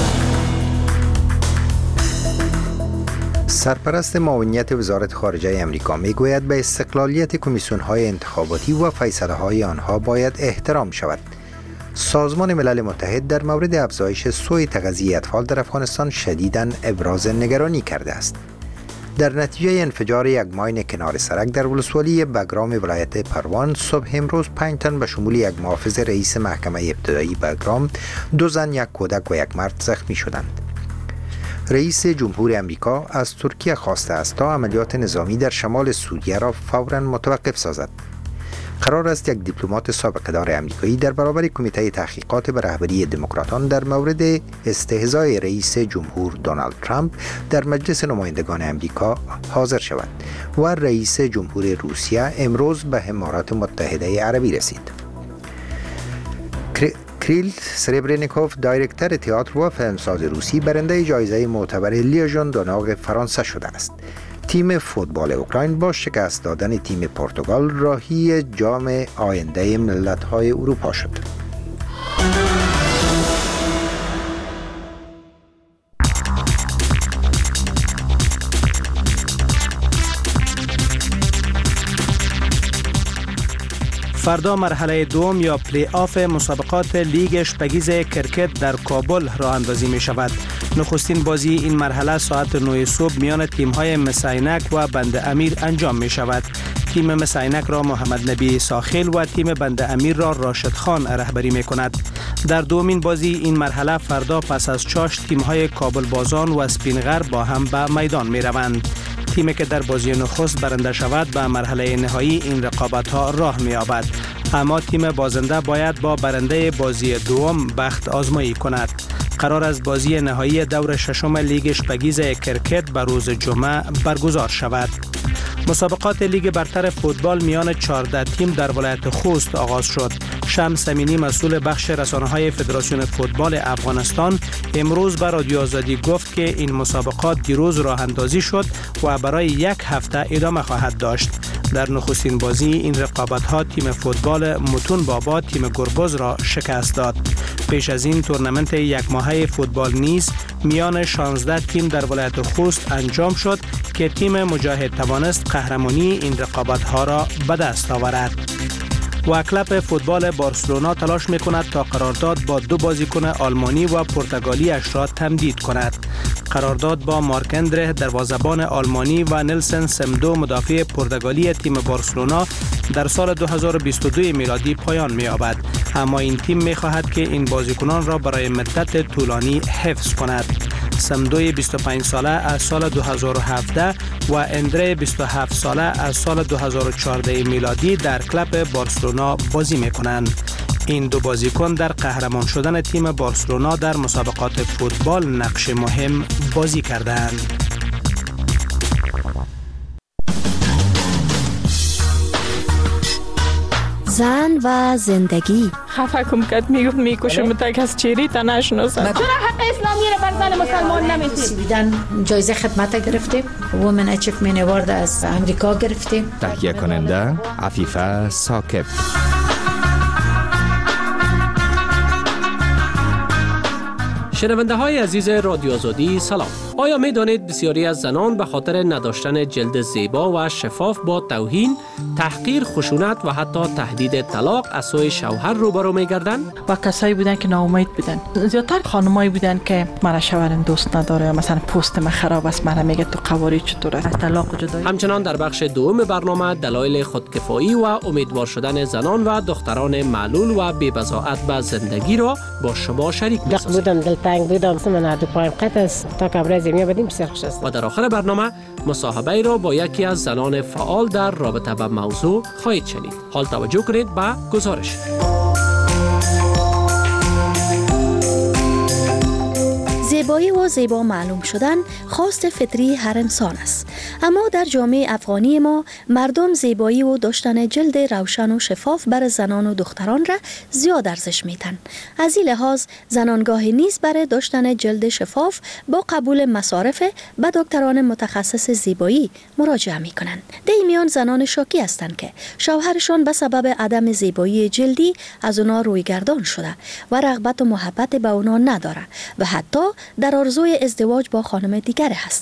سرپرست معاونیت وزارت خارجه امریکا میگوید به استقلالیت کمیسیون‌های انتخاباتی و فیصله‌های آنها باید احترام شود. سازمان ملل متحد در مورد افزایش سوء تغذیه اطفال در افغانستان شدیداً ابراز نگرانی کرده است. در نتیجه انفجار یک ماین کنار سرک در ولسوالی بگرام ولایت پروان صبح امروز پنج تن به شمول یک محافظ رئیس محکمه ابتدایی بگرام، دو زن، یک کودک و یک مرد زخمی شدند. رئیس جمهور امریکا از ترکیه خواسته است تا عملیات نظامی در شمال سوریه را فوراً متوقف سازد. قرار است یک دیپلمات سابقه دار امریکایی در برابر کمیته تحقیقات به رهبری دموکراتان در مورد استهزای رئیس جمهور دونالد ترامپ در مجلس نمایندگان امریکا حاضر شود و رئیس جمهور روسیه امروز به امارات متحده عربی رسید. کریل سربرنیکوف، دایرکتور تئاتر و فیلمساز روسی، برنده جایزه معتبر لیژن دوناغ فرانسه شده است. تیم فوتبال اوکراین با شکست دادن تیم پرتغال راهی جام آینده ملت‌های اروپا شد. فردا مرحله دوم یا پلی آف مسابقات لیگ اشپگیز کرکت در کابل راه اندازی می شود. نخستین بازی این مرحله ساعت نه صبح میان تیم‌های مسینک و بند امیر انجام می شود. تیم مسینک را محمد نبی ساخیل و تیم بند امیر را راشد خان رهبری می کند. در دومین بازی این مرحله فردا پس از چاش تیم‌های کابل بازان و اسپینغر با هم به میدان می روند. تیمی که در بازی نخست برنده شود به مرحله نهایی این رقابت‌ها راه می‌یابد، اما تیم بازنده باید با برنده بازی دوم بخت آزمایی کند. قرار است بازی نهایی دور ششم لیگ اشپگیز کرکت به روز جمعه برگزار شود. مسابقات لیگ برتر فوتبال میان چهارده تیم در ولایت خوست آغاز شد. شمس امینی، مسئول بخش رسانه‌های فدراسیون فوتبال افغانستان، امروز به رادیو آزادی گفت که این مسابقات دیروز راه اندازی شد و برای یک هفته ادامه خواهد داشت. در نخستین بازی این رقابت‌ها تیم فوتبال متون بابا تیم گربز را شکست داد. پیش از این تورنمنت یک ماهه فوتبال نیز میان شانزده تیم در ولایت خوست انجام شد که تیم مجاهد توانست قهرمانی این رقابت‌ها را به دست آورد. و کلب فوتبال بارسلونا تلاش می‌کند تا قرارداد با دو بازیکن آلمانی و پرتغالی اش را تمدید کند. قرارداد با مارک اندره دروازه‌بان آلمانی و نلسن سمدو مدافع پرتغالی تیم بارسلونا در سال دو هزار و بیست و دو میلادی پایان می‌یابد، اما این تیم می‌خواهد که این بازیکنان را برای مدت طولانی حفظ کند. سمدوی بیست و پنج ساله از سال دو هزار و هفده و اندره بیست و هفت ساله از سال دو هزار و چهارده میلادی در کلب بارسلونا بازی می‌کنند. این دو بازیکن در قهرمان شدن تیم بارسلونا در مسابقات فوتبال نقش مهم بازی کردند. زن و زندگی. خفه کم کد میگفت میکشم تا کس چیری تا نشناسد. چرا حق اسلامی را بر زن مسلمان نمیتید؟ سویدن جایزه خدمت گرفتیم، وومن اچیومنت اوارد از امریکا گرفتیم. تهیه کننده عفیفه ثاقب. شنونده های عزیز رادیو آزادی سلام. آیا می دانید بسیاری از زنان به خاطر نداشتن جلد زیبا و شفاف با توهین، تحقیر، خشونت و حتی تهدید طلاق از سوی شوهر روبرو می گردند؟ و کسایی بودن که ناامید بودن. زیادتر خانمایی بودن که مرا شوهرم دوست نداره یا مثلا پست من خراب است، مرا میگه تو قواری چطور است، طلاق جدایی. همچنان در بخش دوم برنامه دلایل خودکفایی و امیدوار شدن زنان و دختران معلول و بی‌بضاعت به زندگی را با شما شریک می سازیم. بودم دلتنگ بودم من دو پایم قطع است تا کبرای زمین بدیم بسیار خوش است. و در آخر برنامه مصاحبه را با یکی از زنان فعال در رابطه با موضوع خواهید شنید. حال توجه کنید به گزارش. زیبایی و زیبا معلوم شدن خواست فطری هر انسان است، اما در جامعه افغانی ما مردم زیبایی و داشتن جلد روشن و شفاف برای زنان و دختران را زیاد ارزش میتن. از این لحاظ زنان گاهی نیز برای داشتن جلد شفاف با قبول مصارف به دکتران متخصص زیبایی مراجعه میکنند. در میان زنان شاکی هستند که شوهرشان به سبب عدم زیبایی جلدی از اونا رویگردان شده و رغبت و محبت به اونا نداره و حتی در آرزوی ازدواج با خانم دیگر هستند.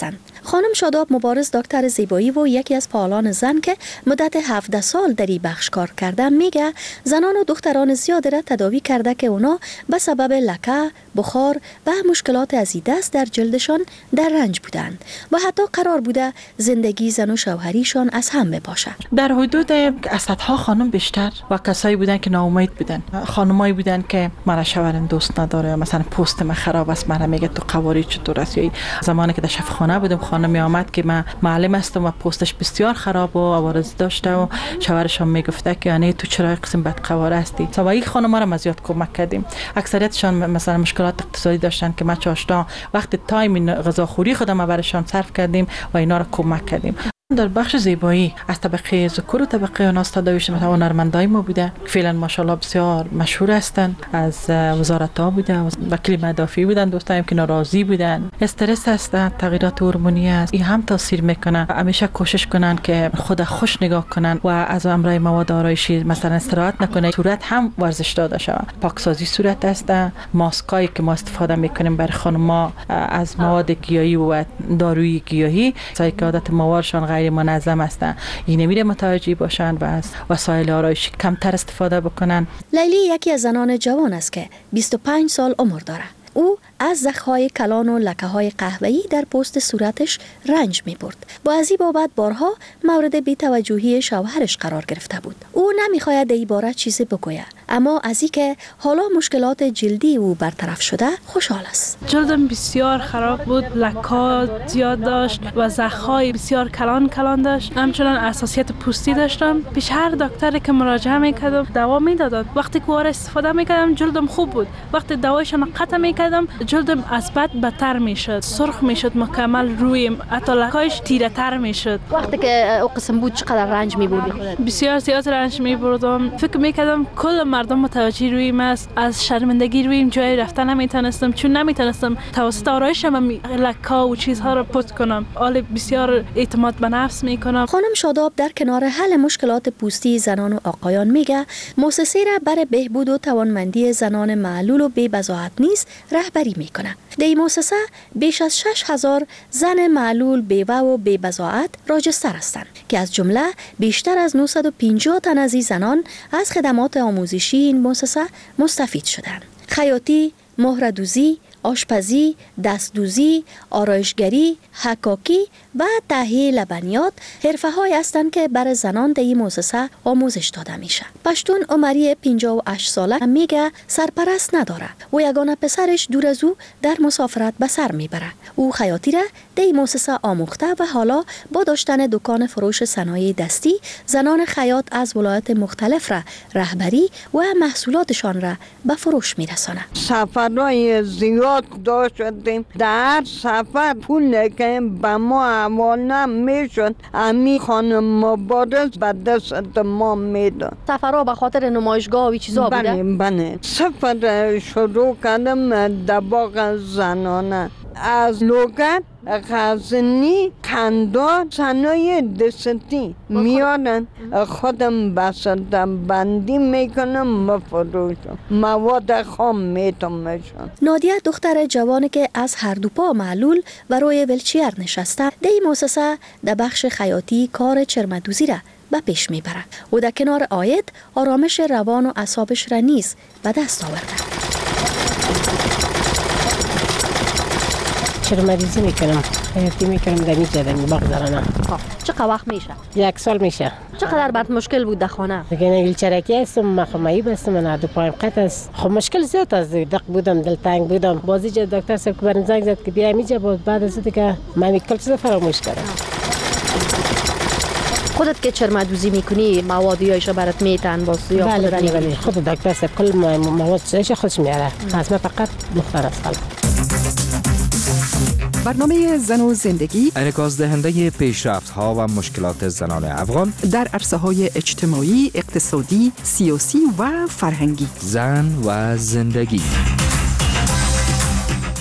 خانم شاداب مبارز دکتر زیبایی و یکی از فعالان زن که مدت هفده سال در این بخش کار کرده میگه زنان و دختران زیاد را تداوی کرده که اونا به سبب لکه، بخار و مشکلات از این دست در جلدشان در رنج بودند و حتی قرار بوده زندگی زن و شوهریشان از هم بپاشه. در حدود از صدها خانم بیشتر و کسایی بودن که ناامید بودن، خانمایی بودن که مرا شوهرم دوست نداره، مثلا پوست من خراب است، مرا میگه تو قواری چطور است. یا زمانی که در شفاخانه بودم خانمی آمد که من معلم هستم و پوستش بسیار خراب و عوارض داشته و شوهرشان میگفته که یعنی تو چرا قسم بد قواره هستی. سوایی خانم‌ها را ما زیاد کمک کردیم. اکثریتشان مثلا مشکلات اقتصادی داشتن که ما چاشتا وقت تایم غذاخوری خودم برایشان صرف کردیم و اینا را کمک کردیم. در بخش زیبایی از طبقه ذکور و طبقه اناث تداوی شده. مثلا هنرمندای ما بوده فعلا ماشاءالله بسیار مشهور هستند، از وزارت ها بوده، وکیل مدافعی بودن، دوستایم که ناراضی بودن، استرس هستند، تغییرات هورمونی است، این هم تاثیر میکنه. همیشه کوشش کنن که خود خوش نگاه کنن و از امرای مواد آرایشی مثلا استراحت نکنه. صورت هم ورزش داده شود. پاکسازی صورت است، ماسکایی که ما استفاده میکنیم برای خانم‌ها از مواد گیاهی و دارویی گیاهی، سعی که عادت موارشان غیر منظم هستند، این نمیره متوجه باشند و از وسایل آرایشی کمتر استفاده بکنن. لیلی یکی از زنان جوان است که بیست و پنج سال عمر داره. او از زخم‌های کلان و لکه‌های قهوه‌ای در پوست صورتش رنج می‌برد. با از این بابت بارها مورد بی‌توجهی شوهرش قرار گرفته بود. او نمی‌خواید در این باره چیزی بگوید، اما از اینکه حالا مشکلات جلدی او برطرف شده خوشحال است. جلدم بسیار خراب بود، لک‌ها زیاد داشت و زخم‌های بسیار کلان کلان داشت. همچنان حساسیت پوستی داشتم. پیش هر دکتری که مراجعه می‌کردم دوا می‌دادند. وقتی که وار استفاده می‌کردم جلدم خوب بود. وقتی دوایشان قطع می‌کردم جلدم از بد بدتر میشد، سرخ میشد مکمل، روی حتی لکه‌اش تیره تر میشد. وقتی که او قسم بود چقدر رنج میبردی خودت؟ بسیار زیاد رنج میبردم. فکر میکردم کل مردم متوجه رویم است. از شرمندگی رویم جای رفتن نمیتونستم، چون نمیتونستم توسط آرایشم لکه و چیزها رو پوست کنم. حال بسیار اعتماد به نفس میکنم. خانم شاداب در کنار حل مشکلات پوستی زنان و آقایان میگه مؤسسه را برای بهبود و توانمندی زنان معلول و بی بضاعت نیز رهبری میکنه. در این مؤسسه بیش از شش هزار زن معلول، بیوه و بی بضاعت راجستر هستند که از جمله بیشتر از نهصد و پنجاه تن از این زنان از خدمات آموزشی این مؤسسه مستفید شدند. خیاطی، مهره‌دوزی، آشپزی، دستدوزی، آرایشگری، حکاکی و تهیه لبنیات حرفه‌هایی هستند که برای زنان در این مؤسسه آموزش داده میشه. پشتون عمری پنجاه و هشت ساله میگه سرپرست نداره و یگانه پسرش دور از او در مسافرت به سر میبره. او خیاطی را در این مؤسسه آموخته و حالا با داشتن دکان فروش صنایع دستی زنان خیاط از ولایت مختلف را رهبری و محصولاتشان را به فروش میرسانه. سفرهای زیاد داشتیم. در سفر پول که به ما حواله میشد امی خانم مبارز به دست ما میداد. سفرها به خاطر نمایشگاه و چیزا بوده؟ بله بله. سفر شروع کردم در باغ زنانه از لوگت، غزنی، کندار، صنایع دستی میارن، خودم بسدم بندی میکنم مفروشم، مواد خام میتونمشم. نادیه دختر جوانی که از هر دو پا معلول و روی ویلچیر نشسته در این مؤسسه در بخش خیاطی کار چرمدوزی را به پیش میبره و در کنار آید آرامش روان و اعصابش را نیز به دست آورده. چرمدوزی میکنم، خیاطی میکنم در اینجا در باغ زنانه. چقدر وقت میشه؟ یک سال میشه. چقدر برات مشکل بود در خانه؟ دیگه نگیل چرکی هستم، مخمایی بستم، من دو پایم قطع است. خب مشکل زیاد است، دق بودم، دلتنگ بودم. بازی جا دکتر صاحب که برم زنگ زد که بیا اینجا، بود بعد از اینکه من کل چیز فراموش کردم. خودت که چرمدوزی میکنی موادیایش برات میتن باز یا بله بله بله خود دکتر صاحب کل مواد چیزش خودش میاره. از من فقط مختار است. برنامه زن و زندگی انعکاس دهنده پیشرفت ها و مشکلات زنان افغان در عرصه های اجتماعی، اقتصادی، سیاسی و فرهنگی. زن و زندگی.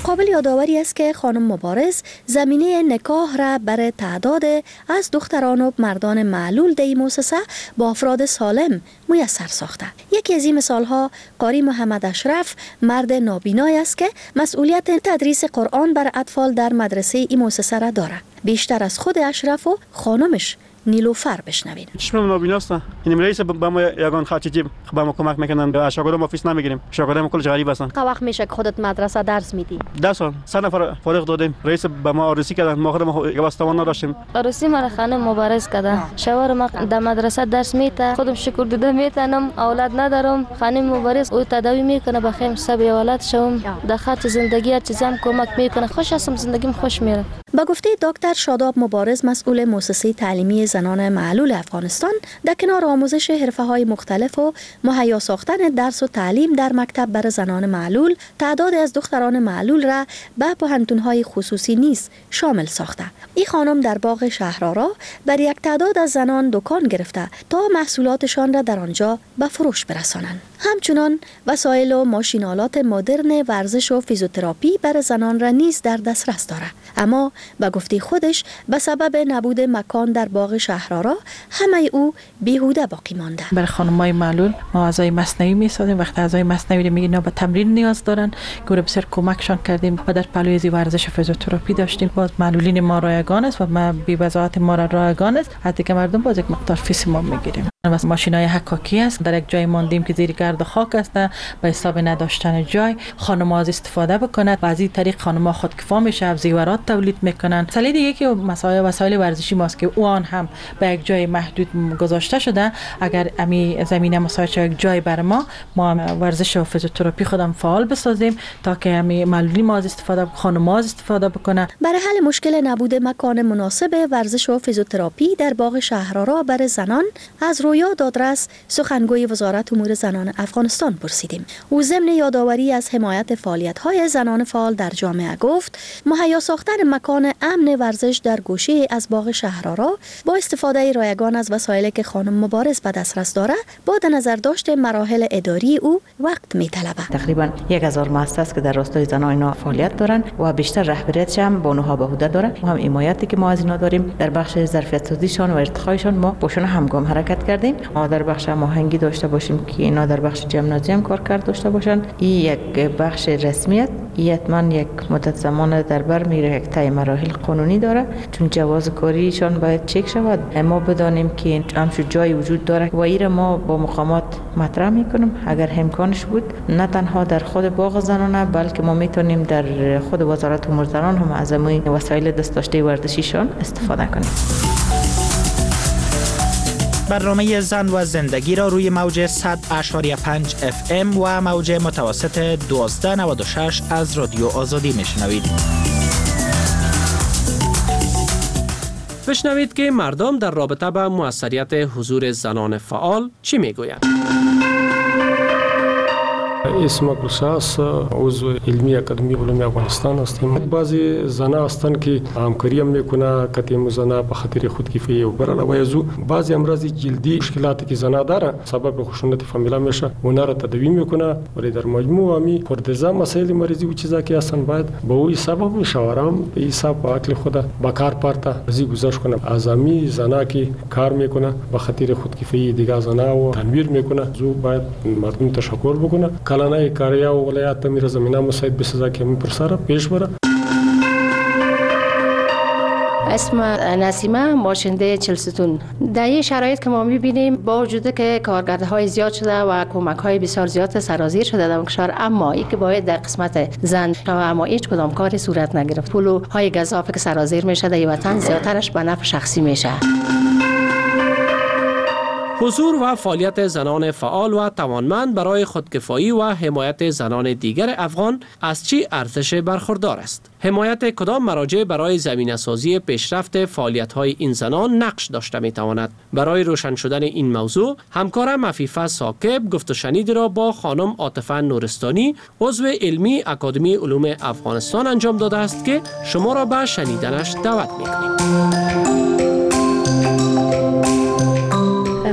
قابل یادآوری است که خانم مبارز زمینه نکاح را بر تعداد از دختران و مردان معلول در این مؤسسه با افراد سالم میسر ساخته. یکی از این مثالها قاری محمد اشرف مرد نابینای است که مسئولیت تدریس قرآن بر اطفال در مدرسه این مؤسسه را دارد. بیشتر از خود اشرف و خانمش نیلوفر بشنوید. چشمم نابیناست. این رئیس با ما یگان خاطی جیب با ما کمک میکنن. شاگردام آفیس نمیگیریم. شاگردام کلش غریب هستن. چه وقت میشه که خودت مدرسه درس میدی؟ ده سال. سه نفر فارغ دادیم. رئیس با ما عروسی کردن. ما خودم یواستوان نداشتیم. عروسی مرا خانم مبارز کرده. شوهر ما در مدرسه درس میده. خودم شکر دیده میتونم. اولاد ندارم. خانم مبارز او تداوی میکنه بخیم سب اولاد شوم. در خاطر زندگی هر چیزام کمک میکنه. خوش هستم زندگیم خوش میره. با گفته دکتر شاداب مبارز مسئول مؤسسه تعلیمی زنان معلول افغانستان در کنار آموزش حرفه‌های مختلف و مهیا ساختن درس و تعلیم در مکتب برای زنان معلول تعداد از دختران معلول را به پوهنتون‌های خصوصی نیز شامل ساخته. این خانم در باغ شهرآرا بر یک تعداد از زنان دکان گرفته تا محصولاتشان را در آنجا به فروش برسانند. همچنان وسایل و ماشینالات مدرن ورزش و فیزیوتراپی برای زنان را نیز در دسترس دارد. اما به گفته خودش به سبب نبود مکان در باغ شهرآرا همه او بیهوده باقی مانده. برای خانم‌های معلول ما اعضای مصنوعی میسازیم. وقتی اعضای مصنوعی میگن اینا به تمرین نیاز دارن، گوره بسیار کمکشان کردیم و در پلوی از ورزش فیزیوتراپی داشتیم. باز معلولین ما رایگان است و ما بی وضاحت ما را رایگان است. حتی که مردم باز یک مقدار فیس ما میگیریم. مثلا ماشینای حکاکی است. در یک جای ماندیم که زیر گرد و خاک است به حساب نداشتن جای خانم‌ها از استفاده بکنند و از این طریق خانم‌ها خودکفا میشه، زیورات تولید میکنن. مسئله دیگه که مسائل وسایل ورزشی ماست که اون هم به یک جای محدود گذاشته شده. اگر امی زمینه مساعد یک جای بر ما ما ورزش و فیزیوتراپی خودم فعال بسازیم تا که امی معلولین ما از استفاده خانم‌ها از استفاده بکنن. برای حل مشکل نبود مکان مناسب ورزش و فیزیوتراپی در باغ شهرآرا برای زنان از رویا دادرس سخنگوی وزارت امور زنان افغانستان پرسیدیم. او ضمن یادآوری از حمایت فعالیت‌های زنان فعال در جامعه گفت مهیا ساختن مکان امن ورزش در گوشه از باغ شهرآرا با استفاده رایگان از وسایلی که خانم مبارز به دسترس داره با در نظر داشت مراحل اداری او وقت می‌طلبه. تقریبا یک هزار مؤسسه است که در راستای زنان اینا فعالیت دارن و بیشتر رهبریتش هم بانوها به عهده داره. ما هم حمایتی که ما از اینا داریم در بخش ظرفیت سازیشان و ارتقایشان ما باشون همگام حرکت کردیم. ما در بخش هماهنگی داشته باشیم که اینا در بخش جمنازیوم کار کرد داشته باشن. این یک بخش رسمیت حتما یک مدت زمان در بر میره، یک طی مراحل قانونی داره چون جواز کاریشان باید چک شود. ما بدانیم که همچون جای وجود داره و این ما با مقامات مطرح میکنیم اگر امکانش بود نه تنها در خود باغ زنانه بلکه ما میتونیم در خود وزارت امور زنان هم از این وسایل دست داشته ورزشیشان استفاده کنیم. برنامه زن و زندگی را روی موج صد اشاری پنج اف ام و موج متوسط دوازده نود و شش از رادیو آزادی میشنوید. بشنوید که مردم در رابطه با موثریت حضور زنان فعال چی میگویند. اسم اکروساس عضو علمی اکادمی علوم افغانستان هستیم. بعضی زنان هستند که همکاری هم میکنه کتیم زنا به خاطر خودکفایی و برای عوضو بعضی امراض جلدی مشکلاتی که زنا داره سبب خشونت فامیلا میشه اونا را تداوی میکنه ولی در مجموع می پردازه مسائل مریضی و چیزا که هستن باید به اون سبب مشاورم به حساب عقل خود با کار پارتا زی گذاشت کنه ازامی زنا که کار میکنه به خاطر خودکفایی دیگه زنا و تنویر میکنه زو باید مردم تشکر بکنه کلانای کاریا و ولایت امیر زمینه مساعد بسازه که می پرساره پیش بره. اسم نسیمه ماشنده چلستون. در این شرایط که ما میبینیم با وجود که کارگرهای زیاد شده و کمک های بسیار زیاد سرازیر شده در کشور اما ای که باید در قسمت زن و اما هیچ کدام کاری صورت نگرفت. پولهای گزافه که سرازیر میشه در وطن زیادترش به نفع شخصی میشه. حضور و فعالیت زنان فعال و توانمند برای خودکفایی و حمایت زنان دیگر افغان از چی ارزش برخوردار است؟ حمایت کدام مراجع برای زمینه‌سازی پیشرفت فعالیت‌های این زنان نقش داشته می‌تواند؟ برای روشن شدن این موضوع همکارم عفیفه ثاقب گفت و شنید را با خانم عاطفه نورستانی عضو علمی اکادمی علوم افغانستان انجام داده است که شما را به شنیدنش دعوت می‌کنیم.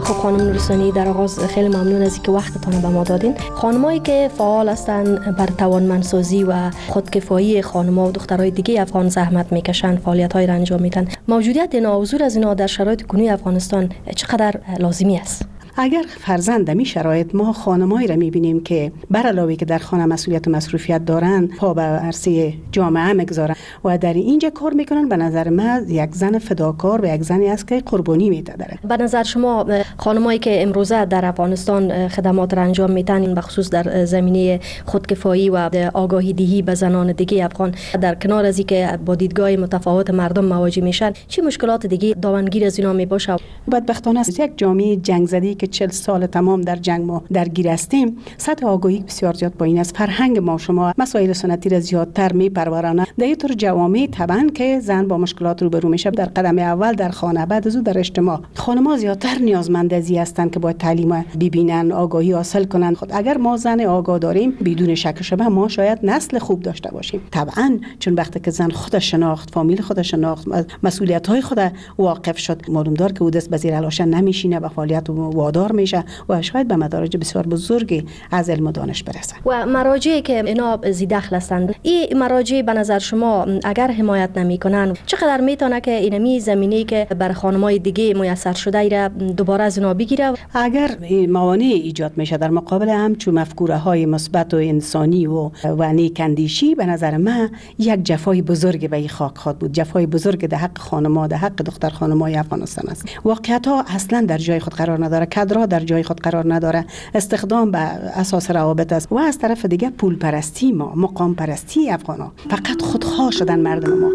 خب خانم نورستانی، در آغاز خیلی ممنون از اینکه وقتتان به ما دادین. خانمایی که فعال هستند بر توانمندسازی و خودکفایی خانم‌ها و دخترای دیگه افغان زحمت میکشن، فعالیت‌های را انجام میدن. موجودیت اینا، حضور از اینا در شرایط کنونی افغانستان چقدر لازمی است؟ اگر فرزند می شرایط ما خانمایی را میبینیم که بر علاوه که در خانه مسئولیت و مصروفیت دارن، پا به عرصه جامعه میگذارن و در اینجا کار میکنن، به نظر من یک زن فداکار و یک زنی است که قربانی میده داره. به نظر شما خانمایی که امروزه در افغانستان خدمات را انجام میدن، به خصوص در زمینه خودکفایی و آگاهی دهی به زنان دیگه افغان، در کنار از اینکه با دیدگاه متفاوت مردم مواجه میشن، چه مشکلات دیگه دامنگیر از اینا میباشه؟ بدبختانه است یک جامعه جنگ زده که چهل سال تمام در جنگ ما درگیر هستیم، سطح آگاهی بسیار زیاد پایین است. فرهنگ ما شما مسائل سنتی را زیادتر میپرورانه. در این طور جوامع طبعا که زن با مشکلات روبرو میشه، در قدم اول در خانه، بعد از او در اجتماع. خانم‌ها زیادتر نیازمند از این هستند که باید تعلیم ببینن، آگاهی حاصل کنن. خود اگر ما زن آگاه داریم، بدون شک و شبه ما شاید نسل خوب داشته باشیم. طبعا چون وقتی که زن خودش شناخت، فامیل خودش شناخت، مسئولیت‌های خود واقف شد، معلوم دار که او دست به زیر علاشه نمیشینه، به فعالیت وادار میشه و شاید به مدارج بسیار بزرگی از علم و دانش برسه. و مراجعی که اینا زی دخل هستند، این مراجع به نظر شما اگر حمایت نمیکنن، چقدر میتونه که اینمی زمینه‌ای که بر خانم‌های دیگه میسر شده ایره دوباره از اینا بگیره؟ اگر موانع ایجاد میشه در مقابل هم چون مفکوره‌های مثبت و انسانی و و نیک‌اندیشی، به نظر من یک جفای بزرگ به این خاک خواهد بود. جفای بزرگ در حق خانم‌ها، در حق دختر خانم‌های افغانستان است. واقعیت‌ها اصلا در جای خود قرار نداره، کادرها در جای خود قرار نداره، استخدام به اساس روابط است و از طرف دیگه پول پرستی ما، مقام پرستی افغانا، فقط خودخواه شدن مردم ما.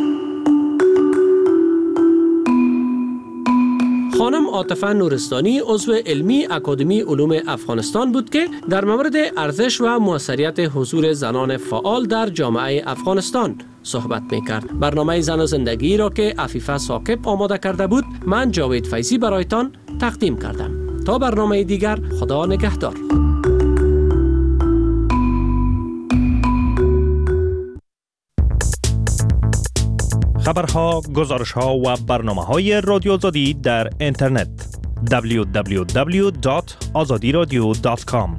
خانم عاطفه نورستانی عضو علمی اکادمی علوم افغانستان بود که در مورد ارزش و موثریت حضور زنان فعال در جامعه افغانستان صحبت میکرد. برنامه زن و زندگی را که عفیفه ثاقب آماده کرده بود، من جاوید فیضی برایتان تقدیم کردم. تا برنامه دیگر، خدا نگهدار. خبرها، گزارشها و برنامه‌های رادیو آزادی در اینترنت دبلیو دبلیو دبلیو دات آزادی رادیو دات کام.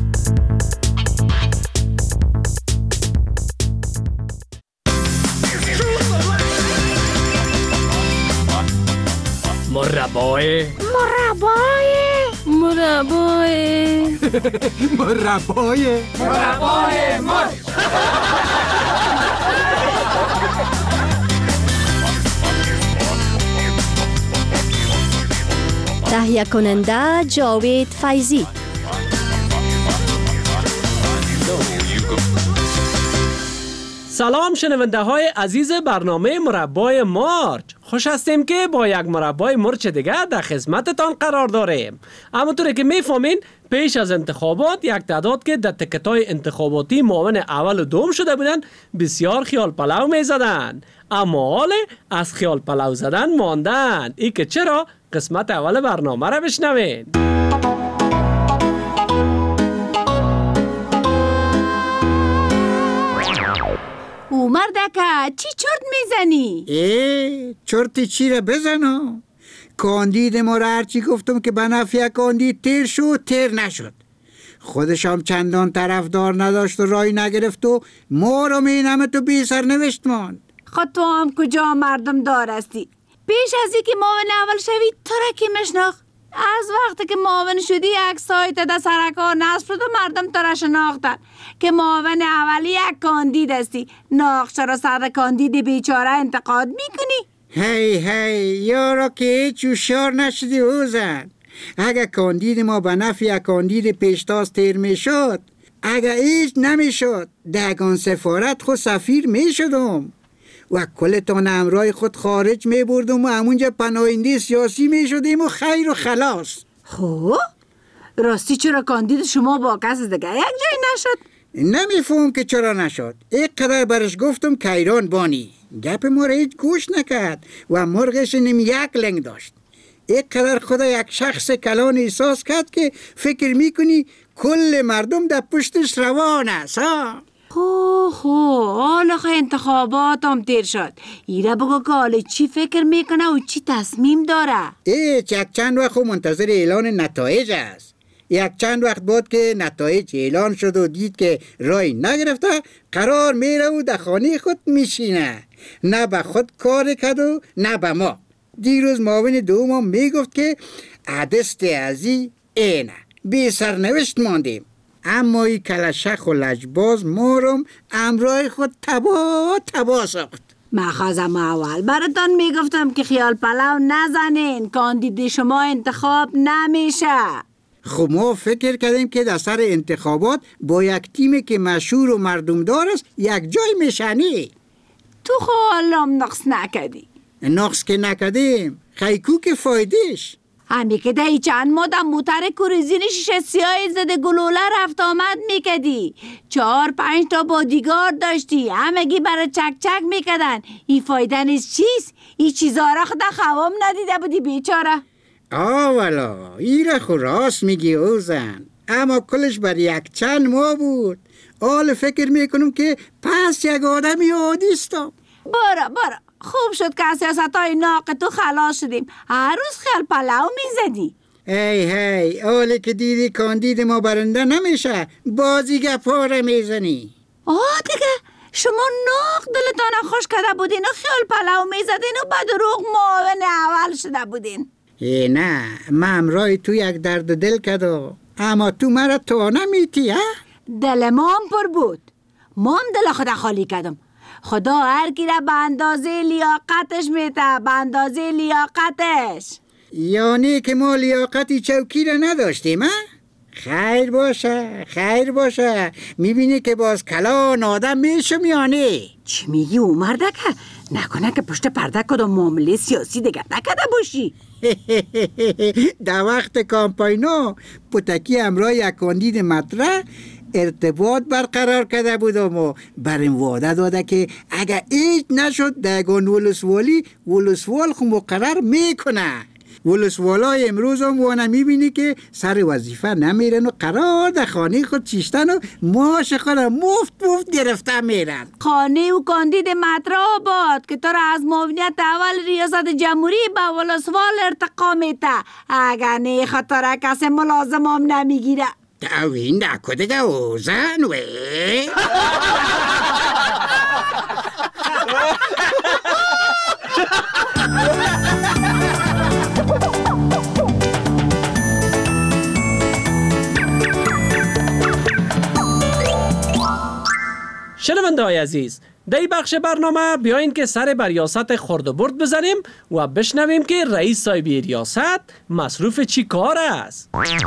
مربای مربای مربای مربای مربای مر تهیه کننده جاوید فیضی. سلام شنونده های عزیز برنامه مربای مارچ. خوش هستیم که با یک مربای مرچ دیگه در خدمتتان قرار داریم. همونطوری که میفهمین پیش از انتخابات یک تعداد که در تکتای انتخاباتی معاون اول و دوم شده بودن بسیار خیال پلو میزدن، اما حال از خیال پلو زدن ماندن. ای که چرا؟ قسمت اول برنامه را بشنوین. او مردکه چی چرت میزنی؟ ای چرتی چی را بزنم؟ کاندید ما را هرچی گفتم که به نفع کاندید تیر شد تیر نشد. خودش هم چندان طرفدار نداشت و رای نگرفت و ما رو مینمه تو بی سر نوشت ماند. خود تو هم کجا مردم دار هستی؟ پیش از اینکه معاون اول شوی تو را که مشناخت؟ از وقتی که معاون شدی عکس‌هایت در سرکار نصب شد و مردم تو را شناختن که معاون اولی یک کاندید هستی. ناخچه را سر کاندید بیچاره انتقاد میکنی؟ هی هی یارا که هیچ هوشیار نشدی اوزن. اگه کاندید ما به نفع کاندید پیشتاز تیر میشد، اگه هیچ نمیشد دگان سفارت خود سفیر میشدم و کلتان امرای خود خارج می بردم و همونجا پناهنده سیاسی می شدیم و خیر و خلاص. خب راستی چرا کاندید شما با کس دیگه یک جای نشد؟ نمیفهم که چرا نشد. یک قدر برش گفتم که ایران بانی گپ ما را هیچ گوش نکرد و مرغش نمی یک لنگ داشت. یک قدر خدا یک شخص کلان احساس کرد که فکر میکنی کل مردم در پشتش روان است. ها خو خو حالا خو انتخابات هم تیر شد. ایره بگو که حالا چی فکر میکنه و چی تصمیم داره؟ ای یک چند وقت منتظر اعلان نتایج است. یک چند وقت بعد که نتایج اعلان شد و دید که رای نگرفته، قرار میره و در خانه خود میشینه. نه به خود کار کرد و نه به ما. دیروز معاون دوم میگفت که عدست ازی اینه، بی سرنوشت ماندیم. اما این کلشخ و لجباز مارم امرای خود تبا تبا ساخت. مخازم اول براتان میگفتم که خیال پلو نزنین، کاندید شما انتخاب نمیشه. خب ما فکر کردیم که در سر انتخابات با یک تیمی که مشهور و مردمدار است یک جای میشنی. تو خالم نقص نکدی. نقص که نکدیم، خیکو که فایدهش. همی که دهی چند مادم موتر کوریزین شیشه سیاه زده گلوله رفت آمد میکدی. چهار پنج تا بادیگار داشتی، همگی برای چک چک میکدن. این فایده نیست چیست؟ این چیزا را خدا خوام ندیده بودی بیچاره. آولا ایره خو راست میگی اوزن، اما کلش بر یک چند ماه بود. حال فکر میکنم که پس یک آدمی عادیستم. برا برا خوب شد که از سیاست های ناق تو خلاص شدیم. هر روز خیال پلاو میزدی. هی هی حالی که دیدی کاندید ما برنده نمیشه بازی گپاره میزنی. آه دیگه شما ناق دلتان خوش کرده بودین و خیال پلاو میزدین و بعد روغ معاون اول شده بودین. ای نه من امرای تو یک درد دل کدو، اما تو مرا تو نمیتی ها؟ دل ما هم پر بود، ما هم دل خدا خالی کردم. خدا هر کی را به اندازه لیاقتش میته، به اندازه لیاقتش. یعنی که ما لیاقتی چوکی را نداشتیم ها؟ خیر باشه خیر باشه، میبینی که باز کلان آدم میشم یعنی. چی میگی او مردکه؟ نکنه که پشت پرده کدام معامله سیاسی دیگه نکده باشی؟ در وقت کامپاینا پتکی امرای یک کاندید مطرح ارتباط برقرار کرده بودم و برم وعده داده که اگر ایج نشد دگان ولسوالی ولسوال خو مقرر میکنه. ولسوالای امروز هم وانه میبینی که سر وظیفه نمیرن و قرار در خانه خود چیشتن و معاش خود مفت مفت گرفته میرن. خانه و کاندید مطرح باد که تو را از معاونیت اول ریاست جمهوری به ولسوال ارتقا میته. اگر نه خطر کسی ملازم هم نمیگیره. توین نکده که اوزن وی شنونده های عزیز، در این بخش برنامه بیاین که سر بر ریاست خورد و برد بزنیم و بشنویم که رئیس صاحب ریاست مصروف چی کار است.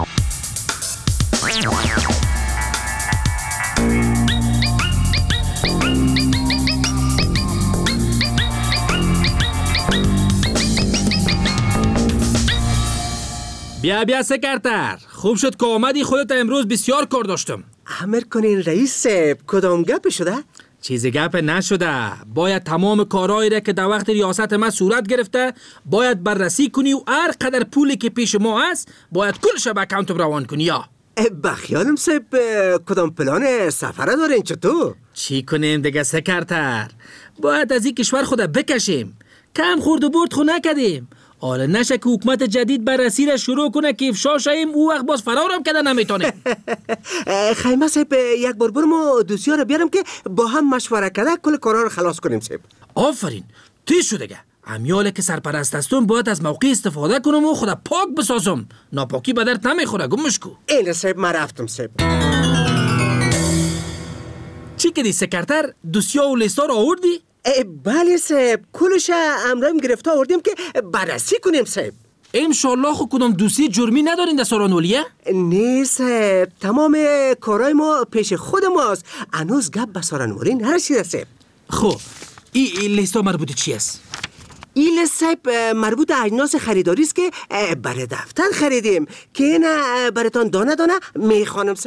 بیا بیا سکرتر، خوب شد که آمدی، خودت امروز بسیار کار داشتم. امر کنین رئیس صاحب، کدام گپ شده؟ چیزی گپ نشده. باید تمام کارهایی را که در وقت ریاست ما صورت گرفته باید بررسی کنی و هر قدر پولی که پیش ما هست باید کلش به اکانتم روان کنی. یا بخیالم صاحب کدام پلان سفره دارین چطور؟ چی کنیم دیگه سکرتر؟ باید از این کشور خود بکشیم. کم خورد و برد خو نکدیم. حالا نشه که حکومت جدید بررسی را شروع کنه که افشا شاییم او وقت باز فرارم کده نمیتونه. خیمه صاحب یک بار برم و دوسیار بیارم که با هم مشوره کده کل کارا رو خلاص کنیم صاحب. آفرین توی شده گه. امیاله که سرپرست هستم باید از موقع استفاده کنم و خدا پاک بسازم. ناپاکی به درد نمیخوره گمش کو. این صاحب ما رفتم صاحب. چی کدی سکرتر؟ دوسیا و لیستا رو آوردی؟ بله صاحب، کلش امرایم گرفته آوردیم که بررسی کنیم صاحب. انشالله خو کدام دوسیه جرمی ندارین در سارانولیه؟ نه صاحب، تمام کارهای ما پیش خود ماست. هنوز گپ به سارانولی نرسیده صاحب. خب این ای لیستا مربوط چی است؟ این صاحب مربوط اجناس خریداری است که برای دفتر خریدیم که نه براتان دانه دانه میخوانم صاحب.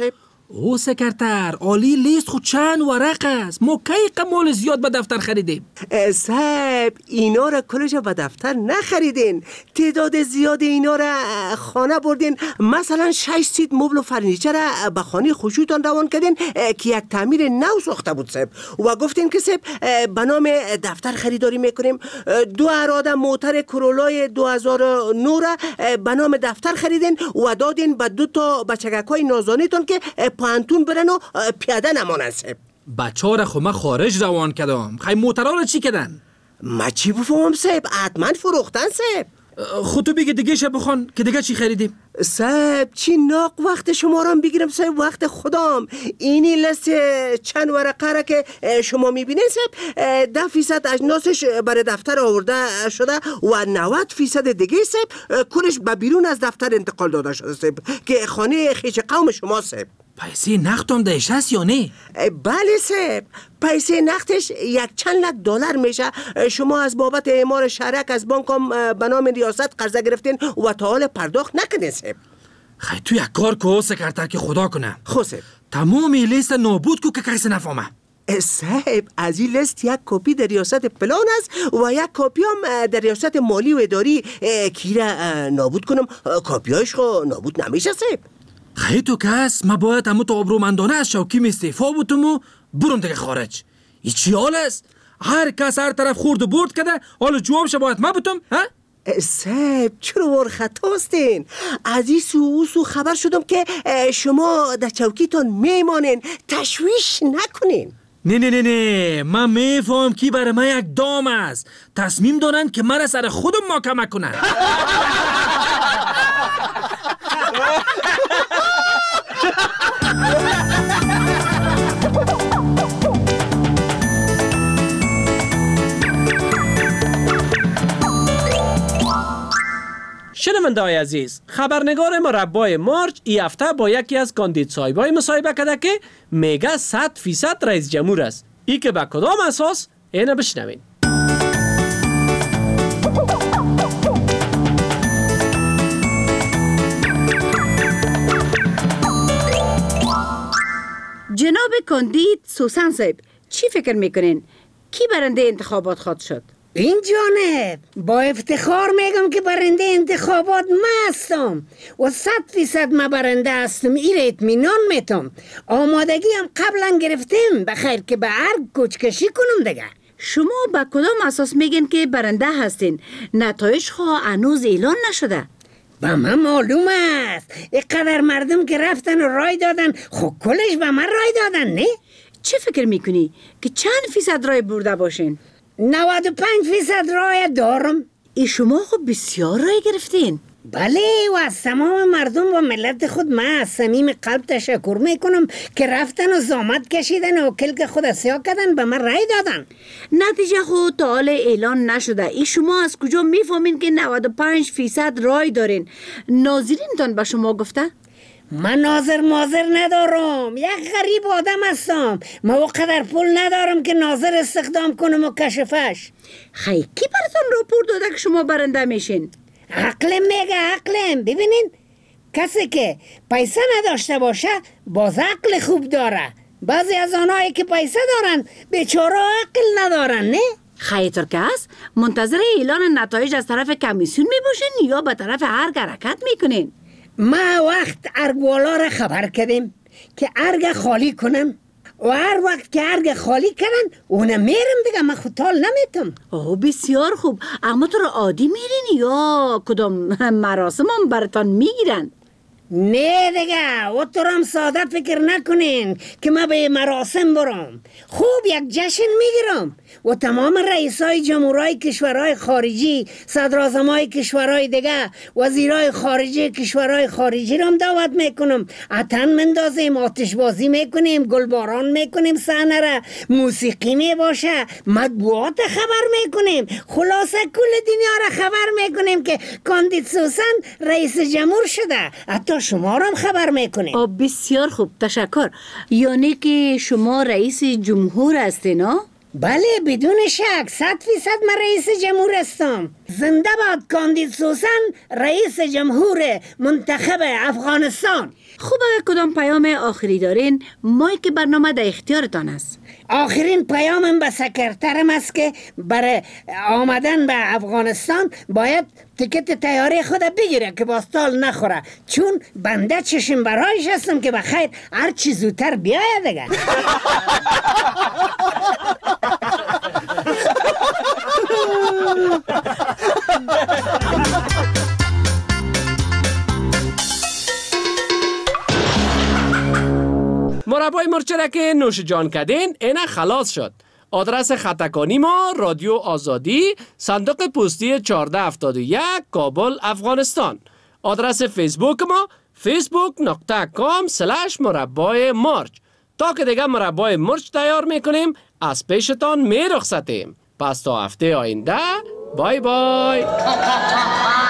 او سکرتر عالی لیست خود چند ورق است. ما کی قمال زیاد به دفتر خریدیم؟ صاحب اینا را کلش به دفتر نخریدین، تعداد زیاد اینا را خانه بردین. مثلا شش سیت مبل و فرنیچر را به خانه خوشیتان روان کردین که یک تعمیر نو ساخته بود صاحب و گفتین که صاحب به نام دفتر خریداری میکنیم. دو اراده موتر کرولای دو هزار و نه را به نام دفتر خریدین و دادین به دو تا بچگکای نازانیتون که پانتون برن و پیاده نمانن صاحب. بچه ها را خو من خارج روان کردم. خیلی موترها را چی کردن؟ ما چی بفهمم صاحب؟ حتما فروختن صاحب. خود تو بگی دیگه شب بخوان که دیگه چی خریدیم؟ صاحب چی ناق وقت شما را بگیرم صاحب، وقت خودم. اینی لست چند ورقه را که شما میبینید صاحب ده فیصد اجناسش برای دفتر آورده شده و نود فیصد دیگه صاحب کلش به بیرون از دفتر انتقال داده شده صاحب که خانه خیش قوم شما صاحب. پیسه نقدم دهش هست یا نه؟ بله صاحب، پیسه نقدش یک چند لک دلار میشه. شما از بابت اعمار شرک از بانکم به نام ریاست قرضه گرفتین و تا حال پرداخت نکردین صاحب. خیلی تو یک کار که سکرتر که خدا کنه. خب صاحب تمامی لیست نابود کو که کسی نفهمه. صاحب از این لیست یک کپی در ریاست پلان است و یک کپی هم در ریاست مالی و اداری. کی را نابود کنم؟ کپیاش خو نابود نمیشه صاحب. خیلی تو کس ما باید همون تا آبرومندانه از شوکیم استعفا بودم و برم دیگه خارج. این چی حال است؟ هر کس هر طرف خورد و برد کده، حالا جوابش باید ما بودم ها؟ صاحب چرا ور خطاستین؟ از این سو او سو خبر شدم که شما در چوکیتان میمانین، تشویش نکنین. نه نه نه نه من میفهم کی برای من یک دام است. تصمیم دارن که من سر خودم ما کمک کنن. شنونده های عزیز، خبرنگار مربع مارچ ای هفته با یکی از کاندید صاحبای مصاحبه کرده که میگه صد فیصد رئیس جمهور است. ای که به کدام اساس؟ اینو بشنوین. جناب کاندید سوسن صاحب، چی فکر میکنین؟ کی برنده انتخابات خواهد شد؟ این جانب با افتخار میگم که برنده انتخابات ما هستم و صد فیصد ما برنده هستم. این اطمینان میتم. آمادگی هم قبلا گرفتیم بخیر که به هر کوچکشی کنم دیگه. شما با کدام اساس میگن که برنده هستین؟ نتایج خواه هنوز اعلان نشده. با من معلوم است. اینقدر مردم که رفتن و رای دادن، خب کلش به من رای دادن نه؟ چه فکر میکنی که چند فیصد رای برده باشین؟ نود و پنج فیصد رای دارم. ای شما خب بسیار رای گرفتین. بله و از تمام مردم و ملت خود من از صمیم قلب تشکر میکنم که رفتن و زحمت کشیدن و کلک خود سیاه کردن به من رای دادن. نتیجه خود تا حال اعلان نشده. ای شما از کجا میفهمین که نود و پنج فیصد رای دارین؟ ناظرینتان به شما گفته؟ من ناظر مازر ندارم، یک غریب آدم هستم. ما وقدر پول ندارم که ناظر استخدام کنم و کشفش. خیلی کی براتون راپور داده که شما برنده میشین؟ عقلم میگه عقلم. ببینین کسی که پیسه نداشته باشه باز عقل خوب داره. بعضی از آنهایی که پیسه دارن بیچاره عقل ندارن نه؟ خیلی طور که هست منتظر اعلان نتایج از طرف کمیسیون میباشین یا به طرف ارگ حرکت میکنین؟ ما وقت ارگوالا را خبر کردیم که ارگ خالی کنن و هر وقت که ارگ خالی کردن اونم میرم دیگه. من خودتال نمیتم. اوه بسیار خوب. اما تو را عادی میرین یا کدام مراسم هم براتان میگیرن؟ نه دیگه و تو هم ساده فکر نکنین که ما به مراسم برم. خوب یک جشن میگیرم و تمام رئیسای جمهورای کشورهای خارجی، صدراعظمای کشورهای دیگه، وزیرای خارجی کشورهای خارجی رو هم دعوت میکنم. عطن مندازیم، آتش بازی میکنیم، گلباران میکنیم، صحنه را موسیقی میباشه، مطبوعات خبر میکنیم. خلاصه کل دنیا را خبر میکنیم که کاندید سوسن رئیس جمهور شده. حتی شما رو هم خبر میکنیم. آه بسیار خوب، تشکر. یعنی که شما رئیس جمهور هستین ها؟ بله بدون شک، صد فیصد من رئیس جمهور هستم. زنده باد کاندید سوسن رئیس جمهور منتخب افغانستان. خوب اگر کدام پیام آخری دارین مایک برنامه در اختیارتان است. آخرین پیامم به سکرترم است که برای آمدن به افغانستان باید تیکت تیاری خود بگیره که باستال نخوره، چون بنده چشم برایش هستم که بخیر هر چی زودتر بیاید دیگه. مربای مرچ را که نوش جان کردین اینا خلاص شد. آدرس خطکانی ما رادیو آزادی، صندوق پستی چهارده هفتاد و یک، کابل، افغانستان. آدرس فیسبوک ما فیسبوک نقطه کام سلش مربای مرچ. تا که دیگه مربای مرچ تیار میکنیم از پیشتان می رخصتیم. پس تا هفته آینده بای بای.